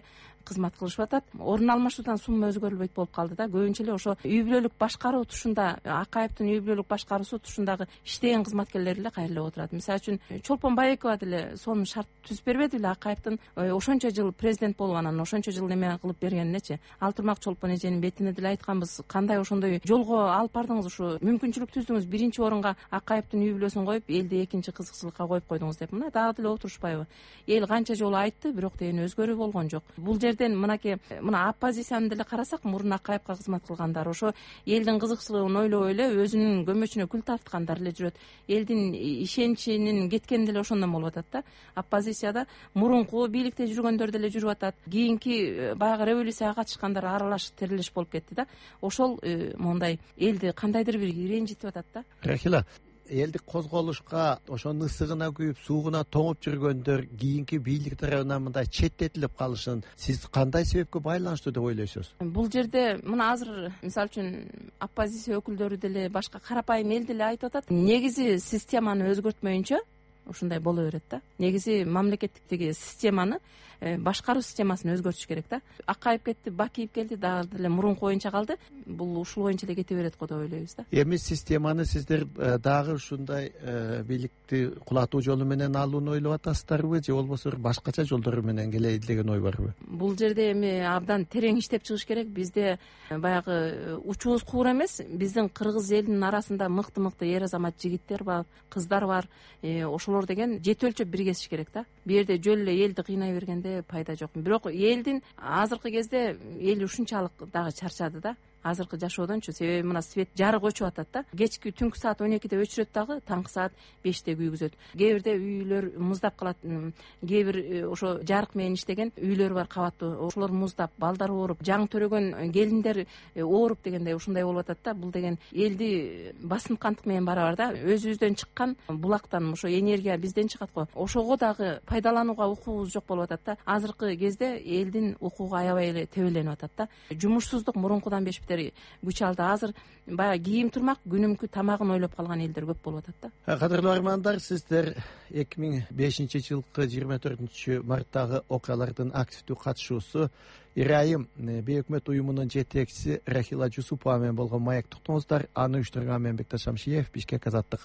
кызмат кылышып атат. Орун алмашуудан сумма өзгөрүлбөйт болуп калды да. Көбүнчө эле ошо үй бүлөлүк башкаруу тушунда, Акаевдин үй бүлөлүк башкаруусу тушундагы иштеген кызматкерлер эле кайрылып отурат. Мисалы үчүн Чолпон Байекова деле сонун шарт түзүп бербеди беле Акаевдин ошончо жыл президент болуп анан ошончо жыл неме кылып бергенинечи. Алтырмак Чолпон эженин бетине деле айтканбыз, кандай ошондой жолго алып бардыңыз, ушу мүмкүнчүлүк түздүңүз, биринчи орунга Акаевдин үй бүлөсүн коюп, элди экинчи кызыкчылыкка коюп койдуңуз деп. Мына дагы деле отурушпайбы? Эл канча жолу айтты, бирок деген өзгөрүү болгон жок. Бул жерден мынакей мына оппозицияны деле карасак, мурун Акаевга кызмат кылгандар ошо элдин кызыкчылыгын ойлобой эле өзүнүн көмөчүнө күл тарткандар эле жүрөт. Элдин ишеничинин кеткени деле ошондон болуп атат да. Оппозицияда мурунку бийликте жүргөндөр деле жүрүп атат. Кийинки баягы революцияга катышкандар аралаш тирилиш болуп кетти да. Ошол мондай элди кандайдыр бир ренжитип атат да. Рахила, элдик козголушка ошонун ысыгына күйүп, суугуна тоңуп жүргөндөр кийинки бийлик тарабынан мындай четтетилип калышын сиз кандай себепке байланыштуу деп ойлойсуз? Бул жерде мына азыр мисалы үчүн оппозиция өкүлдөрү деле башка карапайым эл деле айтып атат. Негизи системаны өзгөртмөйүнчө ушундай боло берет да. Негизи мамлекеттиктеги системаны, башкаруу системасын өзгөртүш керек да. Акаев кетти, Бакиев келди, дагы деле мурунку боюнча калды. Бул ушул боюнча эле кете берет го деп ойлойбуз да. Эми системаны сиздер дагы ушундай бийликти кулатуу жолу менен алууну ойлоп атасыздарбы, же болбосо башкача жолдору менен келейин деген ой барбы? Бул жерде эми абдан терең иштеп чыгыш керек. Бизде баягы учубуз куур эмес, биздин кыргыз элинин арасында мыкты-мыкты эр азамат жигиттер бар, кыздар бар. Ошолор деген жети өлчөп биргесиш керек да. Бу жерде жөн эле элди кыйнай бергенде пайда жок. Бирок элдин азыркы кезде эл ушунчалык дагы чарчады да. Азыркы жашоодончу, себеби мына свет жарык өчүп атат да. Кечки түнкү саат он экиде өчүрөт дагы, таңкы саат беште күйгүзөт. Кээ бирде үйлөр муздап калат. Кээ бир ошо жарык менен иштеген үйлөр бар кабаттуу. Ошолор муздап, балдар ооруп, жаңы төрөгөн келиндер ооруп дегендей ушундай болуп атат да. Бул деген элди басынткандык менен барабар да. Өзүбүздөн чыккан булактан ошо энергия бизден чыгат го. Ошого дагы пайдаланууга укугубуз жок болуп атат да. Азыркы кезде элдин укугу аябай эле тебеленип атат да. Жумушсуздук мурункудан бешиптер күч алды. Азыр баягы кийим турмак, күнүмкү тамагын ойлоп калган элдер көп болуп атат да. Кадырлуу армандар, сиздер эки миң бешинчи жылкы жыйырма төртүнчү марттагы окуялардын активдүү катышуусу Ирайым бейөкмөт уюмунун жетекчиси Рахила Жусупова менен болгон маек токтоңуздар. Аны уюштурган мен Бекташ Шамшиев, Бишкек Азаттык.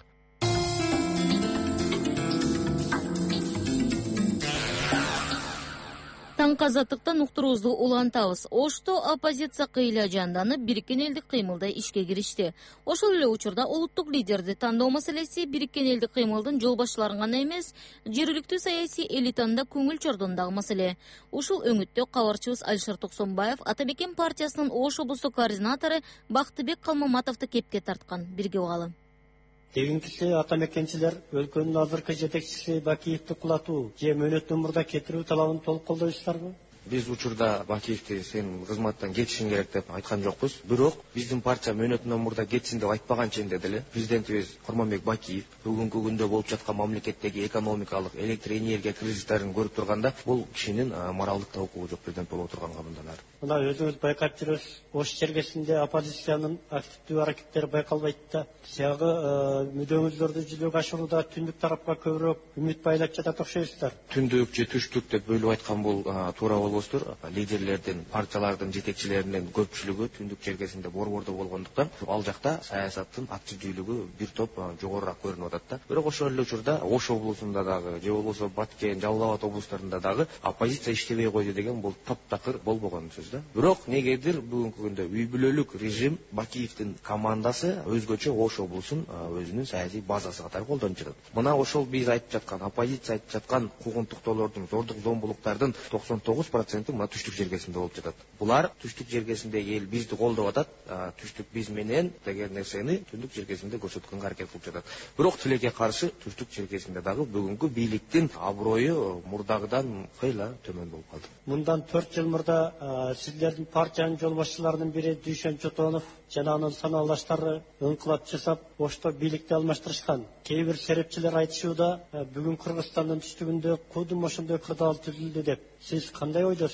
Таңкы Азаттыктан уктуруубузду улантабыз. Ошто оппозиция кыйла жанданып, бириккен элдик кыймылда ишке киришти. Ошол эле учурда улуттук лидерди тандоо маселеси бириккен элдик кыймылдын жол башчыларын гана эмес, жергиликтүү саясий элитанын да көңүл чордундагы маселе. Ушул өңүттө кабарчыбыз Алишер Токсонбаев Ата Мекен партиясынын Ош облустук координатору Бактыбек Калмаматовду кепке тарткан. Бирге угалы. Тегинкиси ата мекенчилер өлкөнүн азыркы жетекчиси Бакиевди кулатуу же мөөнөттөн мурда кетирүү талабын толук колдойсуздарбы? Биз учурда Бакиевди сен кызматтан кетишиң керек деп айткан жокпуз. Бирок биздин партия мөөнөтүнөн мурда кетсин деп айтпаган ченде деле президентибиз Курманбек Бакиев бүгүнкү күндө болуп жаткан мамлекеттеги экономикалык, электр энергия кризистерин көрүп турганда, бул кишинин моралдык табуку жок президент болуп отурганга мындан ары. Мына өзүңүз байкап жүрөсүз, Ош чергесинде оппозициянын активдүү аракеттери байкалбайт да. Сиягы мүдөөңүздөрдү жүзөгө ашырууда түндүк тарапка көбүрөөк үмүт байлап жатат окшойсуздар. Түндүк же түштүк деп бөлүп айткан бул туура болбостур. Лидерлердин, партиялардын жетекчилеринин көпчүлүгү түндүк чергесинде борбордо болгондуктан ал жакта саясаттын активдүүлүгү бир топ жогорураак көрүнүп атат да. Бирок ошол эле учурда Ош облусунда дагы же болбосо Баткен, Жалал Абад облустарында дагы оппозиция иштебей койду деген бул таптакыр болбогон сөз да. Бирок негедир бүгүнкү күндө үй бүлөлүк режим Бакиевдин командасы өзгөчө Ош облусун өзүнүн саясий базасы катары колдонуп жатат. Мына ошол биз айтып жаткан, оппозиция айтып жаткан куугунтуктоолордун, зордук зомбулуктардын токсон тогуз проценти мына түштүк жергесинде болуп жатат. Булар түштүк жергесиндеги эл бизди колдоп атат, түштүк биз менен деген нерсени түндүк жергесинде көрсөткөнгө аракет кылып жатат. Бирок тилекке каршы түштүк жергесинде дагы бүгүнкү бийликтин аброю мурдагыдан кыйла төмөн болуп калды. Мындан төрт жыл мурда сиздердин партиянын жол башчыларынын бири Дүйшөн Чотонов жана анын санаалдаштары ыңкылап жасап Ошто бийликти алмаштырышкан. Кээ бир серепчилер айтышууда бүгүн Кыргызстандын түштүгүндө кудум ошондой кырдаал түзүлдү деп. Сиз кандай ойдосуз?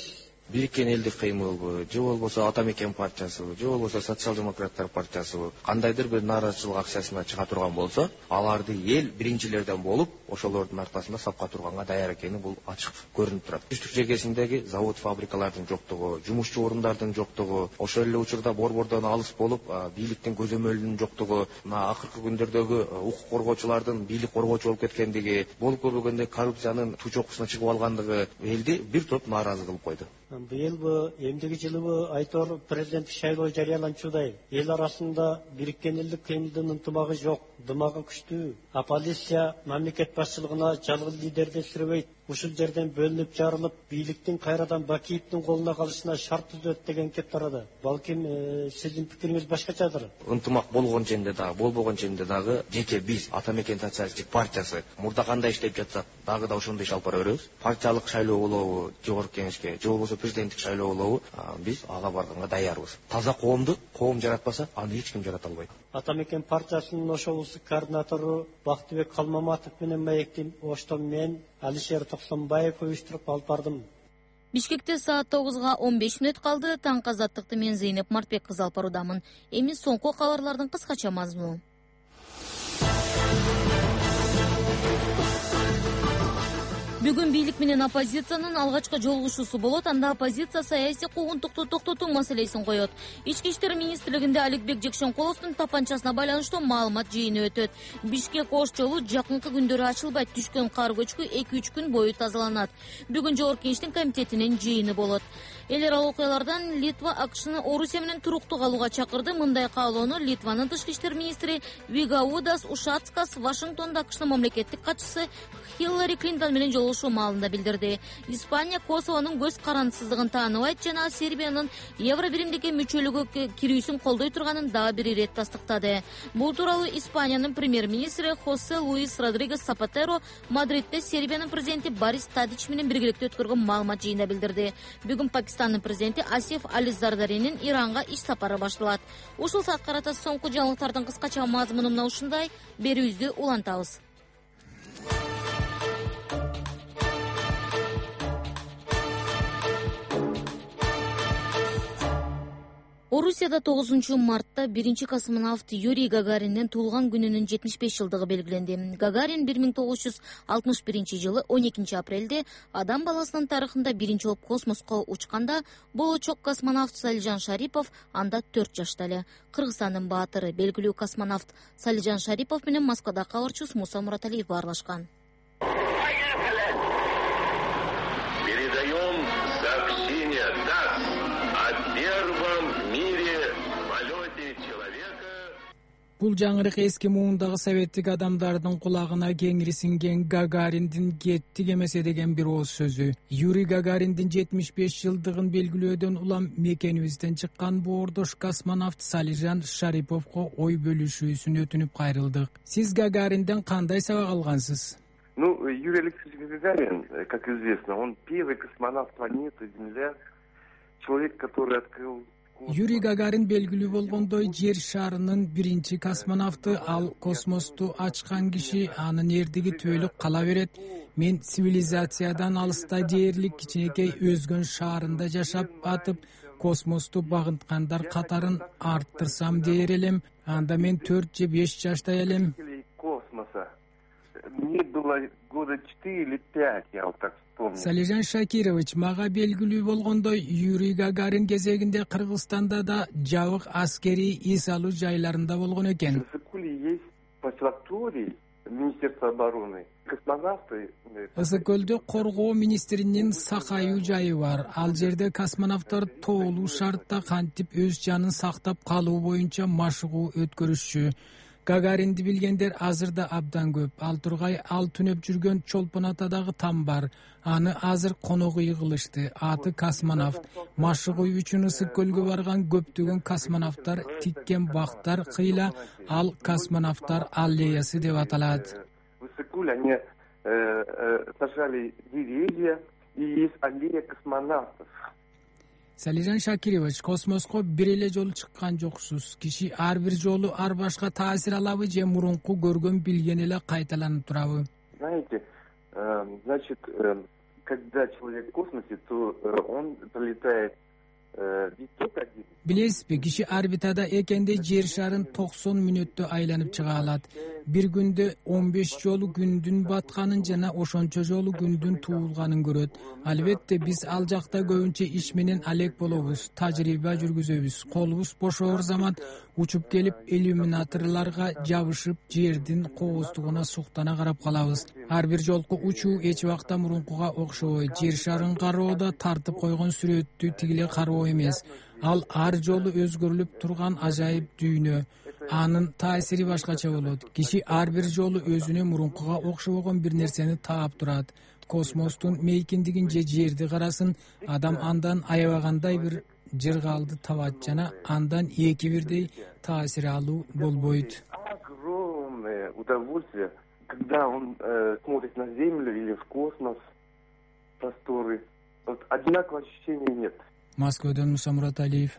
Бириккен элдик кыймылбы, же болбосо Ата Мекен партиясыбы, же болбосо Социал демократтар партиясыбы кандайдыр бир нааразычылык акциясына чыга турган болсо, аларды эл биринчилерден болуп, ошолордун аркасында сапка турганга даяр экени бул ачык көрүнүп турат. Түштүк жергесиндеги завод фабрикалардын жоктугу, жумушчу орундардын жоктугу, ошол эле учурда борбордон алыс болуп, бийликтин көзөмөлүнүн жоктугу, мына акыркы күндөрдөгү укук коргоочулардын бийлик коргоочу болуп кеткендиги, болуп көрбөгөндө коррупциянын туу чокусуна чыгып алгандыгы элди бир топ нааразы кылып койду. Быйылбы, эмдиги жылыбы айтор президенттик шайлоо жарыяланчудай. Эл арасында бириккен элдик кыймылдын ынтымагы жок, дымагы күчтүү. Оппозиция мамлекет башчылыгына жалгыз лидерди сүрөбөйт. Ушул жерден бөлүнүп жарылып, бийликтин кайрадан Бакиевдин колуна калышына шарт түзөт деген кеп тарады. Балким сиздин пикириңиз башкачадыр. Ынтымак болгон жерде дагы, болбогон жерде дагы жеке биз Ата Мекен социалисттик партиясы мурда кандай иштеп жатсак, дагы да ошондой иш алып бара беребиз. Партиялык шайлоо болобу, жогорку кеңешке, же болбосо президенттик шайлоо болобу, биз ага барганга даярбыз. Таза коомду коом жаратпаса, аны эч ким жарата албайт. Ата Мекен партиясынын ошол улуттук координатору Бактыбек Калмаматов менен маектин оштон мен Алишер Токсонбаев уюштуруп алып бардым. Бишкекте саат тогузга он беш мүнөт калды. Таңкы азаттыкты мен Зейнеп Мартбек кызы алып баруудамын. Эми соңку кабарлардын кыскача мазмуну. Бүгүн бийлик менен оппозициянын алгачкы жолугушуусу болот. Анда оппозиция саясий куугунтукту токтотуу маселесин коет. Ички иштер министрлигинде Аликбек Жекшенкуловдун тапанчасына байланыштуу маалымат жыйыны өтөт. Бишкек Ош жолу жакынкы күндөрү ачылбайт. Түшкөн кар көчкү эки үч күн бою тазаланат. Бүгүн жогорку кеңештин комитетинин жыйыны болот. Эл аралык окуялардан Литва АКШны Орусия менен туруктуу калууга чакырды. Мындай каалоону Литванын тышкы иштер министри Вигаудас Ушацкас Вашингтонда АКШнын мамлекеттик катчысы Хиллари Клинтон менен жолугушуу маалында билдирди. Испания Косовонун көз карандысыздыгын тааныбайт жана Сербиянын Евро биримдикке мүчөлүгү кирүүсүн колдой турганын дагы бир ирет тастыктады. Бул тууралуу Испаниянын премьер-министри Хосе Луис Родригес Сапатеро Мадридде Сербиянын президенти Борис Тадич менен биргеликте өткөргөн маалымат жыйында билдирди. Бүгүн Пакистанын президенти Асиф Али Зардаринин Иранга иш сапары башталат. Ушул саат карата соңку жаңылыктардын кыскача мазмуну мына ушундай. Берүүбүздү улантабыз. Орусияда тогузунчу мартта биринчи космонавт Юрий Гагариндин туулган күнүнүн жетимиш беш жылдыгы белгиленди. Гагарин бир миң тогуз жүз алтымыш биринчи жылы он экинчи апрелде адам баласынын тарыхында биринчи болуп космоско учканда болочок космонавт Салижан Шарипов анда төрт жашта эле. Кыргызстандын баатыры, белгилүү космонавт Салижан Шарипов менен Москвада кабарчыбыз Муса Мураталиев баарлашкан. Бул жаңырык эски муундагы советтик адамдардын кулагына кеңири сиңген Гагариндин кеттик эмесе деген бир ооз сөзү. Юрий Гагариндин жетимиш беш жылдыгын белгилөөдөн улам мекенибизден чыккан боордош космонавт Салижан Шариповго ой бөлүшүүсүн өтүнүп кайрылдык. Сиз Гагаринден кандай сабак алгансыз? Ну, Юрий Алексеевич Гагарин, как известно, он первый космонавт планеты Земля, человек, который открыл Юрий Гагарин белгилүү болгондой жер шарынын биринчи космонавты, ал космосту ачкан киши, анын эрдиги түбөлүк кала берет. Мен цивилизациядан алыста дээрлик кичинекей өзгөн шаарында жашап атып, космосту багынткандар катарын арттырсам дээр элем. Анда мен төрт же беш жашта элем. Космоса. Мне было года четыре или пять, я вот так вспомнил. Салижан Шакирович, мага белгилүү болгондой, Юрий Гагарин кезегинде Кыргызстанда да жабык аскерий ис алуу жайларында болгон экен. В Ысыкуле есть послаторий Министерства обороны. Космонавты. Ысыкөлдө коргоо министринин сакайуу жайы бар. Ал жерде космонавттар тоолуу шартта кантип өз жанын сактап калуу боюнча машыгуу өткөрүшчү. Гагаринди билгендер азыр да абдан көп. Ал тургай ал түнөп жүргөн Чолпон Атадагы там бар. Аны азыр конок үй кылышты. Аты космонавт. Машыгуу үчүн Ысыккөлгө барган көптөгөн космонавттар тиккен бактар кыйла ал космонавттар аллеясы деп аталат. В Ысыкуле они сажали деревья, и есть аллея космонавтов. Салижан Шакирович, космоско бир эле жолу чыккан жоксуз. Киши ар бир жолу ар башка таасир алабы же мурунку көргөн билген эле кайталанып турабы? Знаете, значит, когда человек в космосе, то он пролетает не только один. Билесизби, киши орбитада экенде жер шарын токсон мүнөттө айланып чыга алат. Бир күндө он беш жолу күндүн батканын жана ошончо жолу күндүн туулганын көрөт. Албетте биз ал жакта көбүнчө иш менен алек болобуз, тажрыйба жүргүзөбүз. Колубуз бошоор заман учуп келип иллюминаторлорго жабышып, жердин кооздугуна суктана карап калабыз. Ар бир жолку учуу эч убакта мурункуга окшобойт. Жер шарын кароодо тартып койгон сүрөттү тигиле кароо эмес. Ал ар жолу өзгөрүлүп турган ажайып дүйнө. Анын таасири башкача болот. Киши ар бир жолу өзүнө мурункуга окшобогон бир нерсени таап турат. Космостун мейкиндигин же жерди карасын, адам андан аябагандай бир жыргалды табат жана андан эки бирдей таасир алуу болбойт. Огромное удовольствие, когда он э, смотрит на Землю или в космос, просторы. Вот одинакового ощущения нет. Москвадан Муса Мураталиев.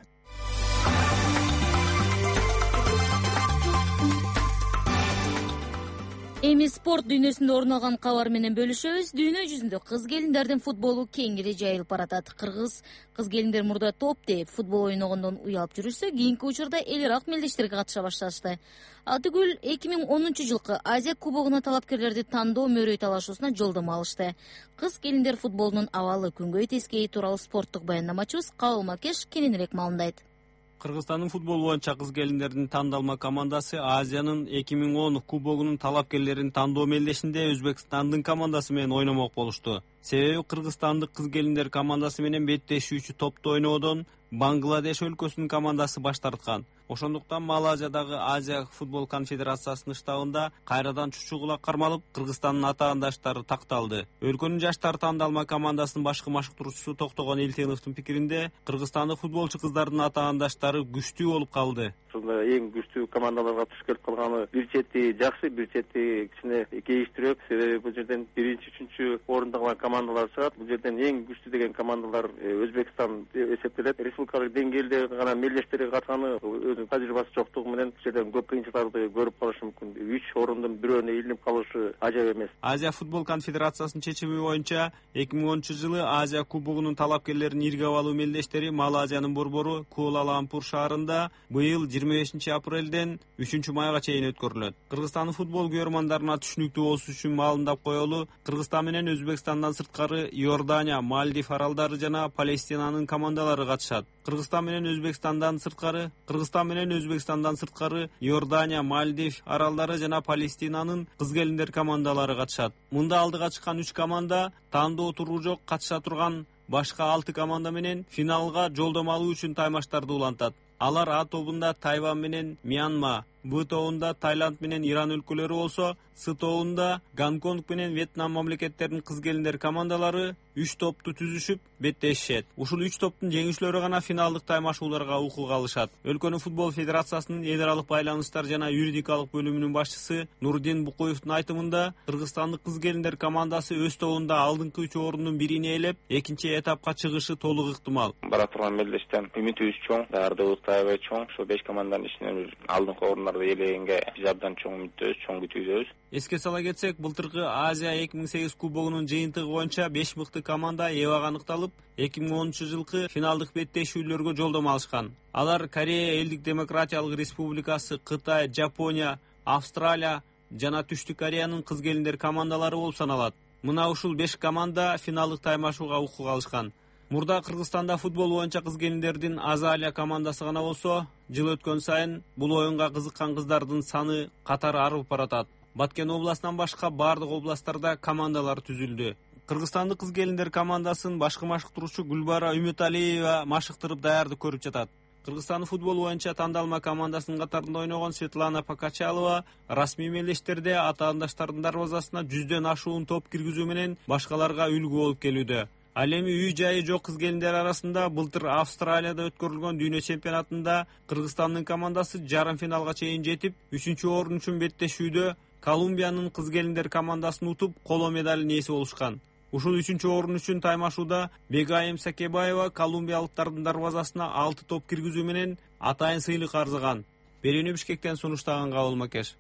Эми спорт дүйнөсүндө орун алган кабар менен бөлүшөбүз. Дүйнө жүзүндө кыз келиндердин футболу кеңири жайылып баратат. Кыргыз кыз келиндер мурда топ тээп футбол ойногондон уялып жүрүшсө, кийинки учурда эл ирак мелдештерге катыша башташты. Атыгүл эки миң онунчу жылкы Азия кубогуна талапкерлерди тандоо мөрөй талашуусуна жолдомо алышты. Кыз келиндер футболунун абалы күнгөй тескейи тууралуу спорттук баяндамачыбыз Кабыл Макеш кененирээк маалымдайт. Кыргызстандын футбол боюнча кыз келиндердин тандалма командасы Азиянын эки миң он кубогунун талапкерлерин тандоо мелдешинде Өзбекстандын командасы менен ойномок болушту. Себеби кыргызстандык кыз келиндер командасы менен беттешүүчү топто ойноодон Бангладеш өлкөсүнүн командасы баш тарткан. Ошондуктан Малайзиядагы Азия футбол конфедерациясынын штабында кайрадан чучугула кармалып, Кыргызстандын атаандаштары такталды. Өлкөнүн жаштар тандалма командасынын башкы машыктыруучусу Токтогон Элтеновдун пикиринде, Кыргызстандык футболчу кыздардын атаандаштары күчтүү болуп калды. Эң күчтүү командаларга туш келип калганы бир чети жакшы, бир чети кичине кейиштирөөк. Себеби бул жерден биринчи, үчүнчү орундагы командалар чыгат. Бул жерден эң күчтүү деген командалар Өзбекстан эсептелет. Республикалык деңгээлде гана мелдештерге катканы өзүнүн тажрыйбасы жоктугу менен бул жерден көп кыйынчылыктарды көрүп калышы мүмкүн. үч орундун бирөөнө илинип калышы ажайып эмес. Азия футбол конфедерациясынын чечими боюнча эки миң онунчу жылы Азия кубогунун талапкерлерин иргеп алуу мелдештери Малайзиянын борбору Куала-Лампур шаарында быйыл жыйырма бешинчи апрелден үчүнчү майга чейин өткөрүлөт. Кыргызстандын футбол көрөрмандарына түшүнүктүү болуш үчүн маалымдап коелу, Кыргызстан менен Өзбекстандан сырткары Иордания, Мальдив аралдары жана Палестинанын командалары катышат. Кыргызстан менен Өзбекстандан сырткары, Кыргызстан менен Өзбекстандан сырткары Иордания, Мальдив аралдары жана Палестинанын кыз келиндер командалары катышат. Мында алдыга чыккан үч команда тандоо туру жок катыша турган башка алты команда менен финалга жолдомо алуу үчүн таймаштарды улантат. Алар А тобунда Тайвань менен Мьянма, Б тобунда Таиланд менен Иран өлкөлөрү болсо, С тобунда Гонконг менен Вьетнам мамлекеттеринин кыз келиндер командалары үч топту түзүшүп беттешет. Ушул үч топтун жеңүүчүлөрү гана финалдык таймашууларга укук алышат. Өлкөнүн футбол федерациясынын эл аралык байланыштар жана юридикалык бөлүмүнүн башчысы Нурдин Букуевдун айтымында, Кыргызстандык кыз келиндер командасы өз тобунда алдыңкы үч орундун бирини ээлеп, экинчи этапка чыгышы толук ыктымал. Бара турган мелдештен үмүтүбүз чоң, даярдыгыбыз аябай чоң. Ошо беш команданын ичинен алдыңкы орундарда ээлегенге биз абдан чоң үмүттөбүз, чоң күтүүбүз. Эске сала кетсек, былтыркы Азия эки миң сегиз кубогунун жыйынтыгы боюнча беш мыкты команда эбага аныкталып, эки миң онунчу жылкы финалдык беттешүүлөргө жолдомо алышкан. Алар Корея Элдик Демократиялык Республикасы, Кытай, Жапония, Австралия жана Түштүк Кореянын кыз келиндер командалары болуп саналат. Мына ушул беш команда финалдык таймашууга укук алышкан. Мурда Кыргызстанда футбол боюнча кыз келиндердин Азалия командасы гана болсо, жыл өткөн сайын бул оюнга кызыккан кыздардын саны катары арып баратат. Баткен областынан башка бардык областтарда командалар түзүлдү. Кыргызстандык кыз келиндер командасын башкы машыктыруучу Гүлбара Үмүталиева машыктырып даярдык көрүп жатат. Кыргызстандын футбол боюнча тандалма командасынын катарында ойногон Светлана Покачалова расмий мелдештерде атаандаштардын дарбазасына жүздөн ашуун топ киргизүү менен башкаларга үлгү болуп келүүдө. Ал эми үй жайы жок кыз келиндер арасында былтыр Австралияда өткөрүлгөн дүйнө чемпионатында Кыргызстандын командасы жарым финалга чейин жетип, үчүнчү орун үчүн беттешүүдө Колумбиянын кыз келиндер командасын утуп, коло медалдын ээси болушкан. Ушул үчүнчү орун үчүн таймашууда Бегайым Сакебаева колумбиялыктардын дарбазасына алты топ киргизүү менен атайын сыйлык арзыган. Берүүнү Бишкектен сунуштаган Кабыл Макеш.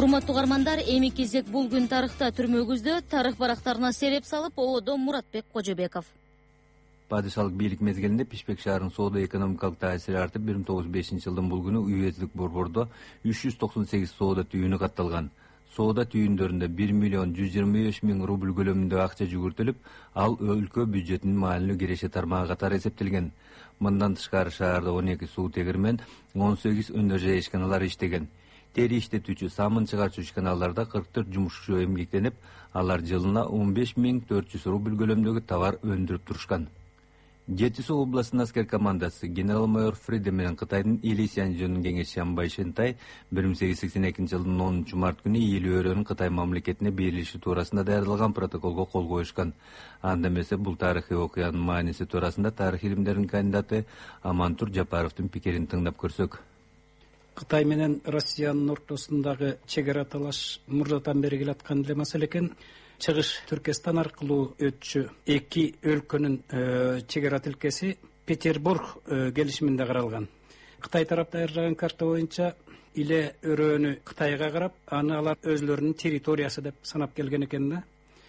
урматтуу угармандар, эми кезек бул күн тарыхта түрмөгүздө тарых барактарына сереп салып оодо Муратбек Кожобеков. Падышалык бийлик мезгилинде Бишкек шаарынын соода-экономикалык таасири артып, бир миң тогуз жүз бешинчи жылдын бул күнү уюлдук борбордо үч жүз токсон сегиз соода түйүнү катталган. Соода түйүндөрүндө бир миллион жүз жыйырма беш миң рубль көлөмүндө акча жүгүртүлүп, ал өлкө бюджетинин маанилүү киреше тармагы катары эсептелген. Мындан тышкары шаарда он эки суу тегирмен, он сегиз өндүрүү ишканалары иштеген. Тери иштетүүчү, самын чыгарчу ишканаларда кырк төрт жумушчу эмгектенип, алар жылына он беш миң төрт жүз рубль көлөмүндөгү товар өндүрүп турушкан. Жети Суу областынын аскер командасы генерал-майор Фриде менен Кытайдын Илисян жөнүнүн кеңешчиси Амбай Шентай бир миң сегиз жүз сексен экинчи жылдын онунчу март күнү эл өрөөнүн Кытай мамлекетине берилиши туурасында даярдалган протоколго кол коюшкан. Анда эмесе бул тарыхый окуянын мааниси туурасында тарых илимдеринин кандидаты Амантур Жапаровдун пикирин тыңдап көрсөк. Кытай менен Россиянын ортосундагы чек ара талаш мурдатан бери келаткан эле маселе экен. Чыгыш Түркестан аркылуу өтчү эки өлкөнүн чек ара тилкеси Петербург келишиминде каралган. Кытай тарап даярдаган карта боюнча иле өрөөнү Кытайга карап, аны алар өзлөрүнүн территориясы деп санап келген экен да.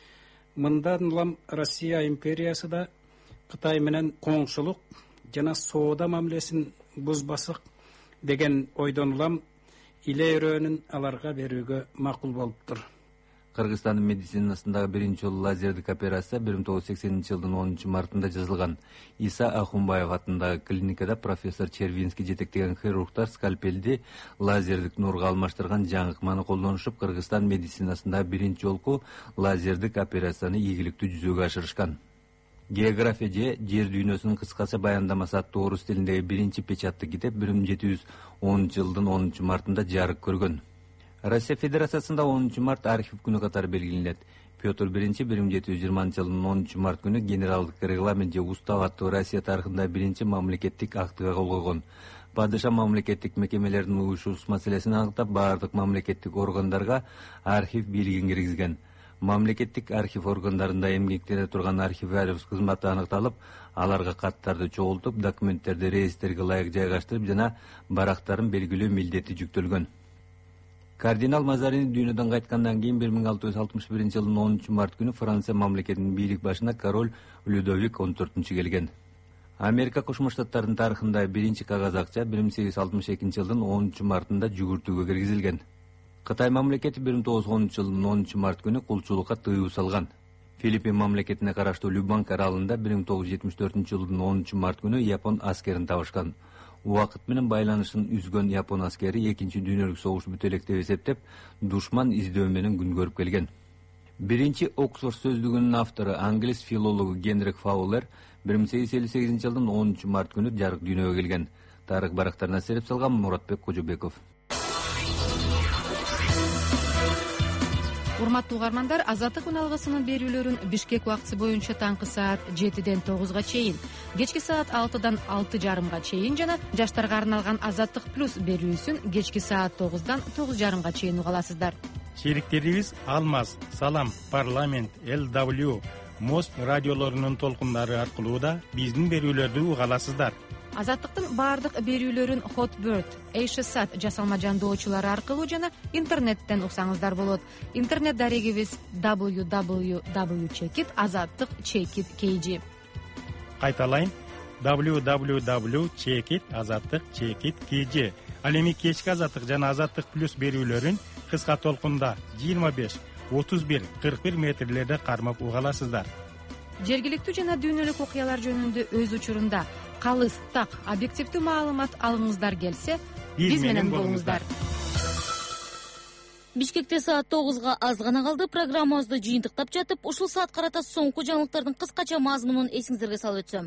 Мындан улам Россия империясы да Кытай менен коңшулук жана соода мамилесин бузбасык деген ойдон улам иле өрөөнүн аларга берүүгө макул болуптур. Кыргызстандын медицинасындагы биринчи жолу лазердик операция бир миң тогуз жүз сексенинчи жылдын онунчу мартында жазылган. Иса Ахунбаев атындагы клиникада профессор Червинский жетектеген хирургдар скальпелди лазердик нурга алмаштырган жаңыкманы колдонушуп, Кыргызстан медицинасындагы биринчи жолку лазердик операцияны ийгиликтүү жүзөгө ашырышкан. География же жер дүйнөсүнүн кыскача баяндамасы аттуу орус тилиндеги биринчи печаттык китеп бир миң жети жүз онунчу жылдын онунчу мартында жарык көргөн. Россия Федерациясында онунчу март архив күнү катары белгиленет. Петр биринчи бир миң жети жүз жыйырманчы жылдын онунчу март күнү генералдык регламент же устав аттуу Россия тарыхындагы биринчи мамлекеттик актыга кол койгон. Падыша мамлекеттик мекемелердин уюшуусу маселесин аныктап, баардык мамлекеттик органдарга архив бийлигин киргизген. Мамлекеттик архив органдарында эмгектене турган архивариус кызматы аныкталып, аларга каттарды чогултуп, документтерди реестрге ылайык жайгаштырып жана барактарын белгилөө милдети жүктөлгөн. Кардинал Мазарини дүйнөдөн кайткандан кийин бир миң алты жүз алтымыш биринчи жылдын онунчу март күнү Франция мамлекетинин бийлик башына король Людовик он төртүнчү келген. Америка Кошмо Штаттарынын тарыхында биринчи кагаз акча бир миң сегиз жүз алтымыш экинчи жылдын онунчу мартында жүгүртүүгө киргизилген. Кытай мамлекети бир миң тогуз жүз онунчу жылдын онунчу март күнү кулчулукка тыюу салган. Филиппин мамлекетине караштуу Любанг аралында бир миң тогуз жүз жетимиш төртүнчү жылдын онунчу март күнү япон аскерин табышкан. Убакыт менен байланышын үзгөн япон аскери экинчи дүйнөлүк согуш бүтө элек деп эсептеп, душман издөө менен күн көрүп келген. Биринчи Оксфорд сөздүгүнүн автору англис филологу Генрих Фаулер бир миң сегиз жүз элүү сегизинчи жылдын онунчу март күнү жарык дүйнөгө келген. Тарых барактарына сереп салган Муратбек Кожобеков. Урматтуу угармандар, Азаттык күн алгысынын берүүлөрүн Бишкек убактысы боюнча таңкы саат жетиден тогузга чейин, кечки саат алтыдан алты жарымга чейин жана жаштарга арналган Азаттык плюс берүүсүн кечки саат тогуздан тогуз жарымга чейин уга аласыздар. Шериктерибиз Алмаз, Салам, Парламент, эл дабл ю, Мост радиолорунун толкундары аркылуу да биздин берүүлөрдү уга аласыздар. Азаттыктын баардык берүүлөрүн Hotbird, Эйшесат жасалма жандоочулары аркылуу жана интернеттен уксаңыздар болот. Интернет дарегибиз дабл ю дабл ю дабл ю чекит азаттык чекит кей жи. Кайталайм, дабл ю дабл ю дабл ю чекит азаттык чекит кей жи. Ал эми кечки Азаттык жана Азаттык плюс берүүлөрүн кыска толкунда жыйырма беш, отуз бир, кырк бир метрлерде кармап уга аласыздар. Жергиликтүү жана дүйнөлүк окуялар жөнүндө өз учурунда калыс, так, объективдүү маалымат алгыңыздар келсе, биз менен болуңуздар. Бишкекте саат тогузга аз гана калды. Программабызды жыйынтыктап жатып, ушул саат карата соңку жаңылыктардын кыскача мазмунун эсиңиздерге салып өтсөм.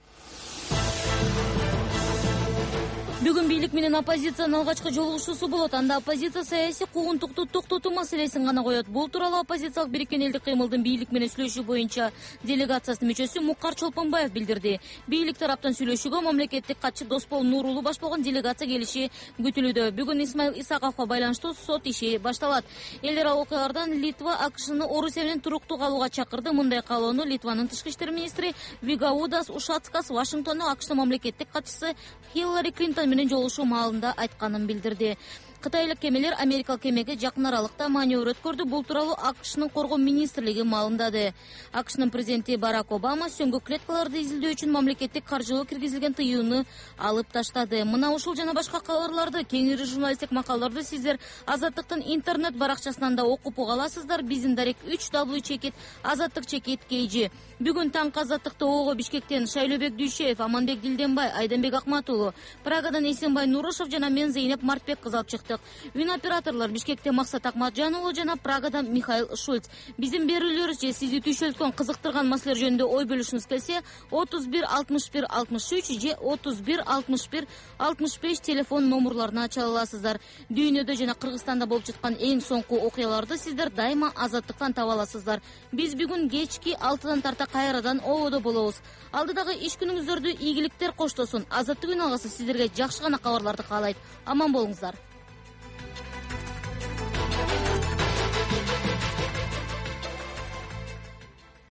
Бүгүн бийлик менен оппозициянын алгачкы жолугушуусу болот. Анда оппозиция саясий куугунтукту токтотуу маселесин гана коет. Бул тууралуу оппозициялык бириккен элдик кыймылдын бийлик менен сүйлөшүү боюнча делегациясынын мүчөсү Мукар Чолпонбаев билдирди. Бийлик тараптан сүйлөшүүгө мамлекеттик катчы Доспол Нурулуу баш болгон делегация келиши күтүлүүдө. Бүгүн Исмаил Исаковго байланыштуу сот иши башталат. Элдер ал окуялардан Литва АКШны Орусия менен туруктуу калууга чакырды. Мындай каалоону Литванын тышкы иштер министри Вигаудас Ушацкас Вашингтондо АКШнын мамлекеттик катчысы Хиллари Клинтон менен жолугушуу маалында айтканын билдирди. Кытайлык кемелер америкалык кемеге жакын аралыкта маневр өткөрдү. Бул тууралуу АКШнын коргоо министрлиги маалымдады. АКШнын президенти Барак Обама сөңгү клеткаларды изилдөө үчүн мамлекеттик каржылоо киргизилген тыюуну алып таштады. Мына ушул жана башка кабарларды, кеңири журналисттик макалаларды сиздер Азаттыктын интернет баракчасынан да окуп уга аласыздар. Биздин дарек үч дабл чекит азаттык чекит kg. Бүгүн таңкы Азаттыкты ого Бишкектен Шайлообек Дүйшеев, Аманбек Дилденбай, Айданбек Акматулу, Прагадан Эсенбай Нурушев жана мен Зейнеп Мартбек кыз алып чыктык. Үн операторлор Бишкектен Максат Акматжан уулу жана Прагадан Михаил Шульц. Биздин берүүлөрүбүз же сизди түйшөлткөн кызыктырган маселелер жөнүндө ой бөлүшүңүз келсе, отуз бир алтымыш бир алтымыш үч же отуз бир алтымыш бир алтымыш беш телефон номурларына чала аласыздар. Дүйнөдө жана Кыргызстанда болуп жаткан эң соңку окуяларды сиздер дайыма Азаттыктан таба аласыздар. Биз бүгүн кечки алтыдан тарта кайрадан ободо болобуз. Алдыдагы иш күнүңүздөрдү ийгиликтер коштосун. Азаттык үн алгысы сиздерге жакшы гана кабарларды каалайт. Аман болуңуздар.